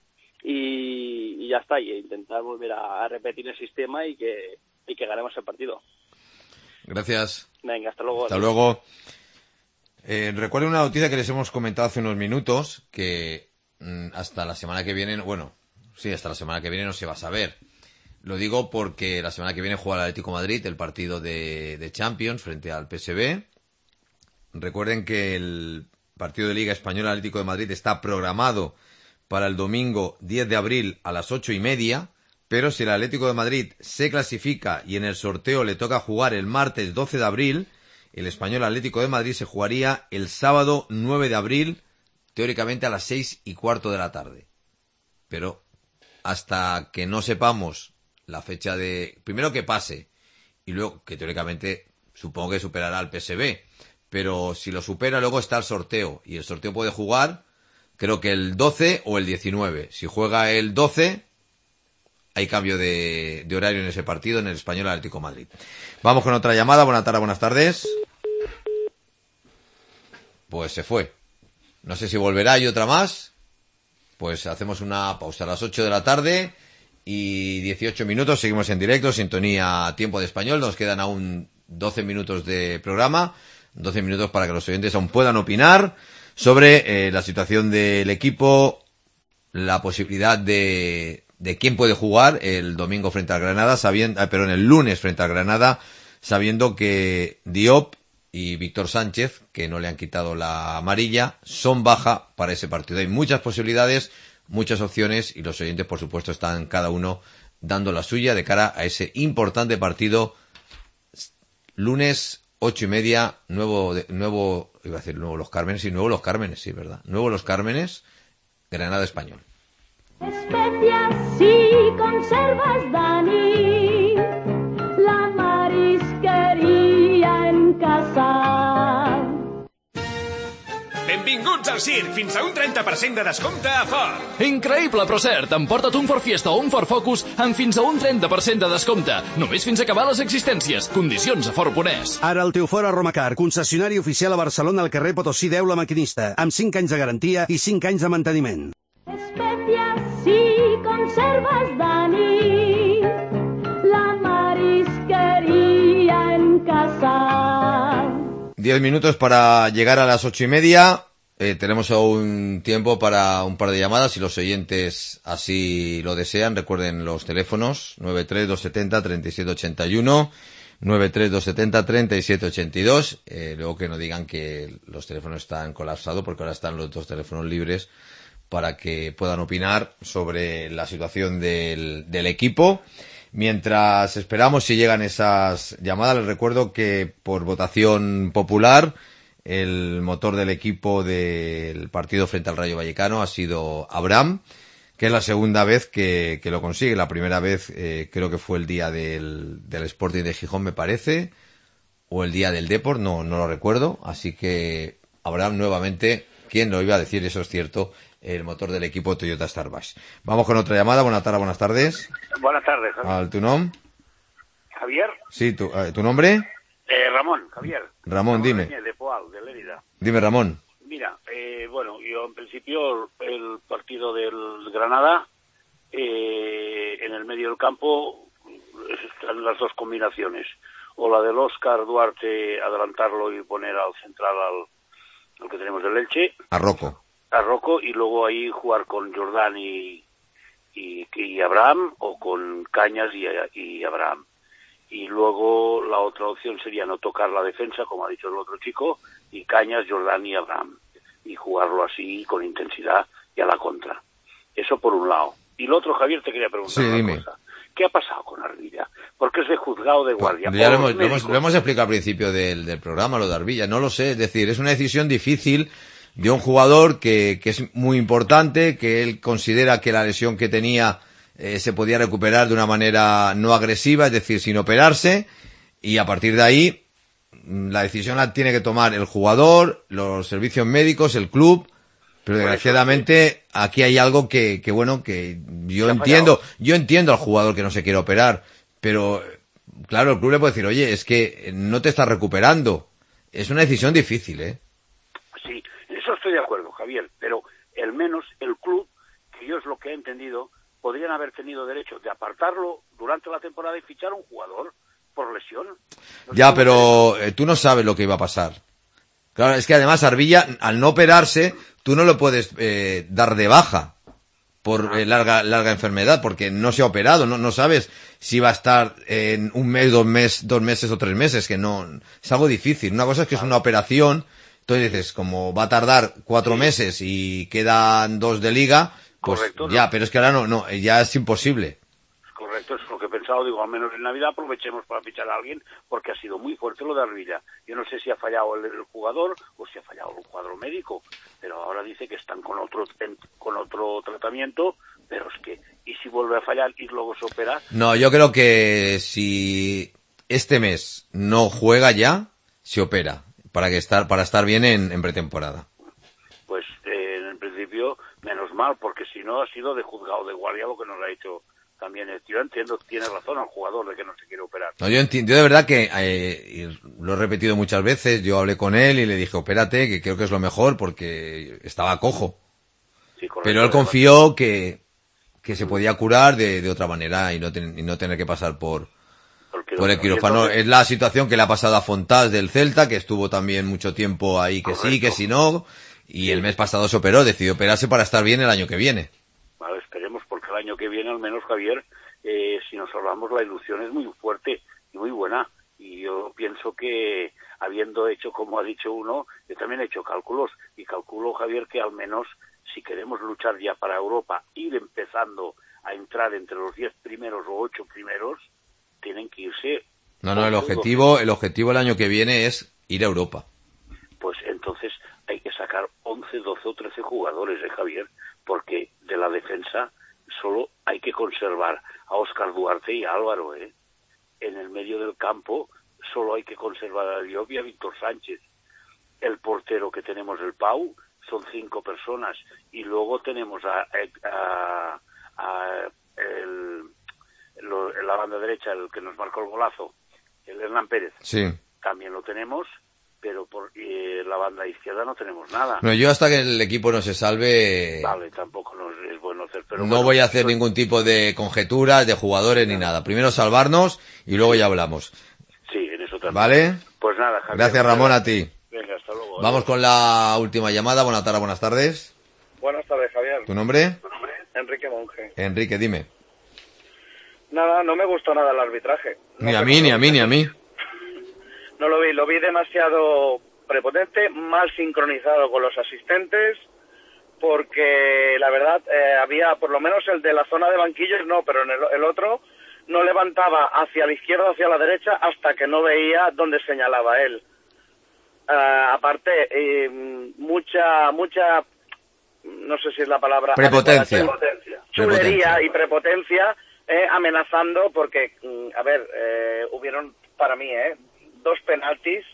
Y ya está, y intentar volver a repetir el sistema y que ganemos el partido. Gracias. Venga, hasta luego. Hasta luego. Recuerdo una noticia que les hemos comentado hace unos minutos, que hasta la semana que viene, hasta la semana que viene no se va a saber. Lo digo porque la semana que viene juega el Atlético de Madrid el partido de Champions frente al PSV. Recuerden que el partido de Liga Española Atlético de Madrid está programado para el domingo 10 de abril a las 8:30, pero si el Atlético de Madrid se clasifica y en el sorteo le toca jugar el martes 12 de abril, el Español Atlético de Madrid se jugaría el sábado 9 de abril, teóricamente a las 6:15 de la tarde. Pero hasta que no sepamos la fecha primero que pase, y luego que teóricamente supongo que superará al PSV, pero si lo supera luego está el sorteo, y el sorteo puede jugar creo que el 12 o el 19. Si juega el 12 hay cambio de horario en ese partido en el Español Atlético de Madrid. Vamos con otra llamada. Buenas tardes. Pues se fue. No sé si volverá. Y otra más. Pues hacemos una pausa a las 8 de la tarde y 18 minutos. Seguimos en directo, sintonía Tiempo de Español. Nos quedan aún 12 minutos de programa. 12 minutos para que los oyentes aún puedan opinar sobre la situación del equipo, la posibilidad de quién puede jugar el domingo frente al Granada, el lunes frente al Granada, sabiendo que Diop y Víctor Sánchez, que no le han quitado la amarilla, son baja para ese partido. Hay muchas posibilidades, muchas opciones, y los oyentes, por supuesto, están cada uno dando la suya de cara a ese importante partido lunes 8:30, nuevo Los Cármenes, sí, ¿verdad? Nuevo Los Cármenes, Granada Español. Especias y conservas, Dani, la marisqueria en casa. Benvinguts al circ! Fins a un 30% de descompte a Ford! Increïble, però cert! Emporta't un Ford Fiesta o un Ford Focus amb fins a un 30% de descompte. Només fins a acabar les existències. Condicions a Ford.es. Ara el teu Ford a Romacar, concessionari oficial a Barcelona al carrer Potosí 10 La Maquinista, amb 5 anys de garantia i 5 anys de manteniment. Especias y conservas, Dani, la marisqueria en casa. 10 minutos para llegar a las 8:30. Tenemos aún tiempo para un par de llamadas, si los oyentes así lo desean. Recuerden los teléfonos 932703781, 932703782. Luego que no digan que los teléfonos están colapsados, porque ahora están los dos teléfonos libres para que puedan opinar sobre la situación del equipo. Mientras esperamos si llegan esas llamadas, les recuerdo que por votación popular el motor del equipo del partido frente al Rayo Vallecano ha sido Abraham, que es la segunda vez que lo consigue. La primera vez creo que fue el día del Sporting de Gijón, me parece, o el día del Depor, no lo recuerdo. Así que Abraham nuevamente, ¿quién lo iba a decir? Eso es cierto, el motor del equipo Toyota Starbucks. Vamos con otra llamada. Buenas tardes. Buenas tardes, Javier. ¿Tu nombre? ¿Javier? Sí, ¿tu nombre? Ramón, Javier. Ramón, dime. De Poal, de Lérida. Dime, Ramón. Mira, bueno, yo en principio el partido del Granada, en el medio del campo están las dos combinaciones. O la del Óscar Duarte, adelantarlo y poner al central al que tenemos del Elche. A Rocco, y luego ahí jugar con Jordán y Abraham, o con Cañas y Abraham. Y luego la otra opción sería no tocar la defensa, como ha dicho el otro chico, y Cañas, Jordán y Abraham. Y jugarlo así, con intensidad y a la contra. Eso por un lado. Y lo otro, Javier, te quería preguntar una cosa. ¿Qué ha pasado con Arbilla? Porque es de juzgado de guardia. Ya lo hemos explicado al principio del programa, lo de Arbilla. No lo sé, es decir, es una decisión difícil de un jugador que es muy importante, que él considera que la lesión que tenía se podía recuperar de una manera no agresiva, es decir, sin operarse, y a partir de ahí la decisión la tiene que tomar el jugador, los servicios médicos, el club, pero desgraciadamente aquí hay algo que yo entiendo al jugador que no se quiere operar, pero claro, el club le puede decir, oye, es que no te estás recuperando. Es una decisión difícil, ¿eh? Sí, en eso estoy de acuerdo, Javier, pero al menos el club, que yo es lo que he entendido, podrían haber tenido derecho de apartarlo durante la temporada y fichar a un jugador por lesión. Ya, pero tú no sabes lo que iba a pasar. Claro, es que además Arbilla, al no operarse, tú no lo puedes dar de baja por larga enfermedad, porque no se ha operado, no sabes si va a estar en un mes, 2 meses o 3 meses, que no, es algo difícil. Una cosa es que es una operación, entonces dices, como va a tardar 4 meses y quedan 2 de liga, pues correcto, ya, pero es que ahora no, ya es imposible. Correcto, es lo que he pensado, digo, al menos en Navidad aprovechemos para fichar a alguien, porque ha sido muy fuerte lo de Arbilla. Yo no sé si ha fallado el jugador o si ha fallado el cuadro médico, pero ahora dice que están con otro tratamiento, pero es que, ¿y si vuelve a fallar y luego se opera? No, yo creo que si este mes no juega ya, se opera, para estar bien en pretemporada. Pues en principio, menos mal, porque si no ha sido de juzgado de guardia lo que nos ha hecho también. Yo entiendo, tiene razón el jugador de que no se quiere operar. No, yo entiendo, de verdad que lo he repetido muchas veces, yo hablé con él y le dije, opérate, que creo que es lo mejor, porque estaba cojo. Sí, correcto, pero él confió que se podía curar de otra manera y no tener que pasar por el quirófano. Es la situación que le ha pasado a Fontás del Celta, que estuvo también mucho tiempo ahí, que sí, que si no, y el mes pasado se operó, decidió operarse para estar bien el año que viene. Vale, esperemos, porque el año que viene, al menos, Javier, si nos hablamos, la ilusión es muy fuerte y muy buena. Y yo pienso que, habiendo hecho, como ha dicho uno, yo también he hecho cálculos, y calculo, Javier, que al menos, si queremos luchar ya para Europa, ir empezando a entrar entre los 10 primeros o 8 primeros, tienen que irse. No, el objetivo el año que viene es ir a Europa. Pues entonces hay que sacar 11, 12 o 13 jugadores, Javier, porque de la defensa solo hay que conservar a Óscar Duarte y a Álvaro, En el medio del campo solo hay que conservar a Diop y a Víctor Sánchez. El portero que tenemos, el Pau, son 5 personas, y luego tenemos la banda derecha, el que nos marcó el golazo, el Hernán Pérez. Sí. También lo tenemos, pero por la banda izquierda no tenemos nada. No, yo hasta que el equipo no se salve... Vale, tampoco es bueno hacer, pero... No voy a hacer ningún tipo de conjeturas de jugadores ni nada. Primero salvarnos y luego ya hablamos. Sí, en eso también. ¿Vale? Pues nada, Javier. Gracias, Ramón, a ti. Venga, hasta luego. Vamos con la última llamada. Buenas tardes. Buenas tardes, Javier. ¿Tu nombre? Enrique Monge. Enrique, dime. Nada, no me gustó nada el arbitraje. Ni a mí. No lo vi demasiado prepotente, mal sincronizado con los asistentes, porque la verdad había, por lo menos el de la zona de banquillos no, pero en el otro no levantaba hacia la izquierda o hacia la derecha hasta que no veía dónde señalaba él. Aparte, mucha, no sé si es la palabra... Prepotencia. Chulería y prepotencia, amenazando porque, hubieron para mí, 2 penaltis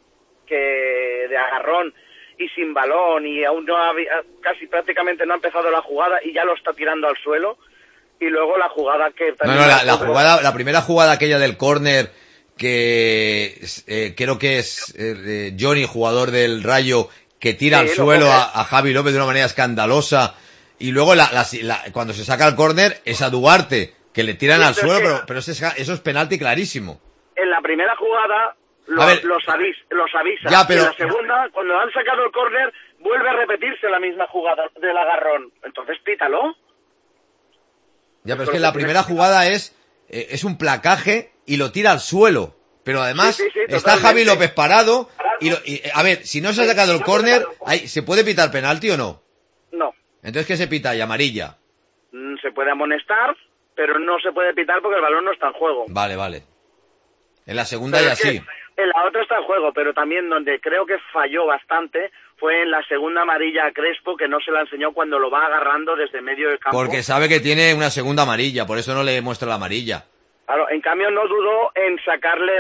que de agarrón y sin balón, y aún no había, casi prácticamente no ha empezado la jugada y ya lo está tirando al suelo. Y luego la jugada que también... la primera jugada aquella del córner que creo que es Johnny, jugador del Rayo, que tira al suelo a Javi López de una manera escandalosa, y luego cuando se saca el córner es a Duarte, que le tiran al suelo, pero eso es penalti clarísimo. En la primera jugada los avisa. Ya, pero... En la segunda, cuando han sacado el córner, vuelve a repetirse la misma jugada del agarrón. Entonces pítalo. Ya, pero es que la primera jugada es un placaje y lo tira al suelo. Pero además está Javi López parado y a ver, si no se ha sacado el córner, ¿se puede pitar penalti o no? No. Entonces, ¿qué se pita? ¿Y amarilla? Se puede amonestar, pero no se puede pitar porque el balón no está en juego. Vale. En la segunda ya sí. En la otra está en juego, pero también donde creo que falló bastante fue en la segunda amarilla a Crespo, que no se la enseñó cuando lo va agarrando desde medio del campo. Porque sabe que tiene una segunda amarilla, por eso no le muestra la amarilla. Claro, en cambio no dudó en sacarle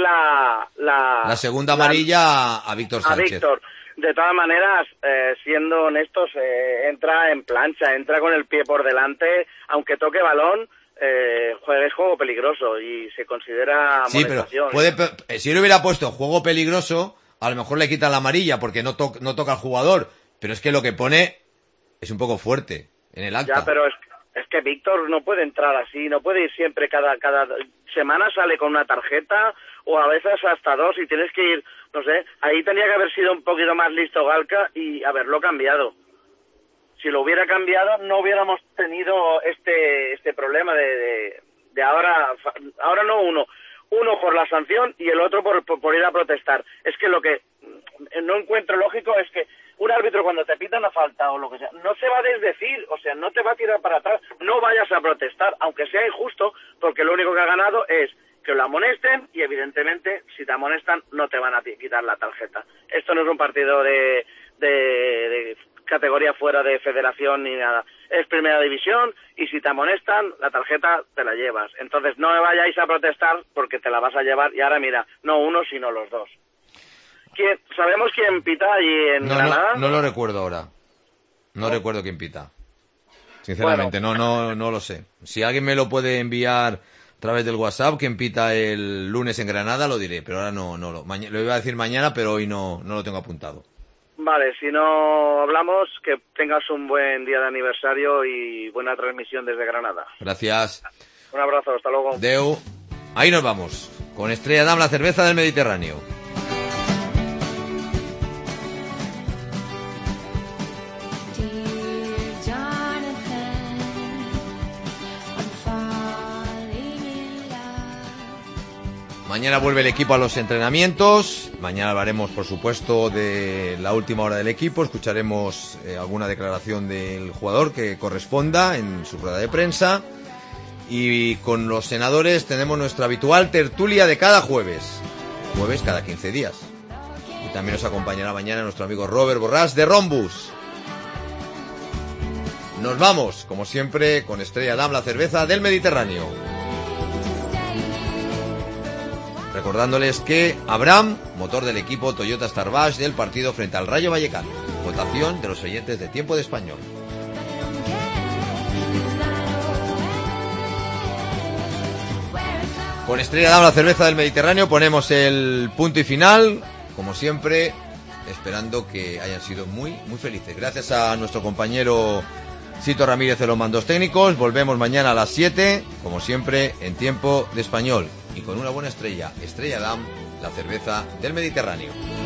la segunda amarilla a Víctor Sánchez. A Víctor. De todas maneras, siendo honestos, entra en plancha, entra con el pie por delante, aunque toque balón, es juego peligroso y se considera amonestación. Sí, pero si él hubiera puesto juego peligroso, a lo mejor le quitan la amarilla porque no toca al jugador, pero es que lo que pone es un poco fuerte en el acta. Ya, pero es que Víctor no puede entrar así, no puede ir siempre, cada semana sale con una tarjeta o a veces hasta 2 y tienes que ir, no sé, ahí tenía que haber sido un poquito más listo Galca y haberlo cambiado. Si lo hubiera cambiado no hubiéramos tenido este problema de ahora no uno por la sanción y el otro por ir a protestar. Es que lo que no encuentro lógico es que un árbitro cuando te pita una falta o lo que sea, no se va a desdecir, o sea, no te va a tirar para atrás, no vayas a protestar, aunque sea injusto, porque lo único que ha ganado es que lo amonesten y evidentemente si te amonestan no te van a quitar la tarjeta. Esto no es un partido de categoría fuera de federación ni nada, es primera división y si te amonestan la tarjeta te la llevas. Entonces no me vayáis a protestar porque te la vas a llevar y ahora mira, no uno sino los dos. ¿Sabemos quién pita allí en Granada? No lo recuerdo ahora. No recuerdo quién pita. Sinceramente, no lo sé. Si alguien me lo puede enviar a través del WhatsApp, quién pita el lunes en Granada, lo diré. Pero ahora lo iba a decir mañana, pero hoy no lo tengo apuntado. Vale, si no hablamos, que tengas un buen día de aniversario y buena transmisión desde Granada. Gracias. Un abrazo, hasta luego. Deu. Ahí nos vamos. Con Estrella Damm, la cerveza del Mediterráneo. Mañana vuelve el equipo a los entrenamientos. Mañana hablaremos, por supuesto, de la última hora del equipo. Escucharemos alguna declaración del jugador que corresponda en su rueda de prensa. Y con los senadores tenemos nuestra habitual tertulia de cada jueves. Jueves cada 15 días. Y también nos acompañará mañana nuestro amigo Robert Borràs de Rombus. Nos vamos, como siempre, con Estrella Damm, la cerveza del Mediterráneo. Recordándoles que Abraham, motor del equipo Toyota Starbash del partido frente al Rayo Vallecano. Votación de los oyentes de Tiempo de Español. Con Estrella Damm, la cerveza del Mediterráneo, ponemos el punto y final. Como siempre, esperando que hayan sido muy, muy felices. Gracias a nuestro compañero Sito Ramírez de los mandos técnicos. Volvemos mañana a las 7, como siempre, en Tiempo de Español. Y con una buena estrella, Estrella Damm, la cerveza del Mediterráneo.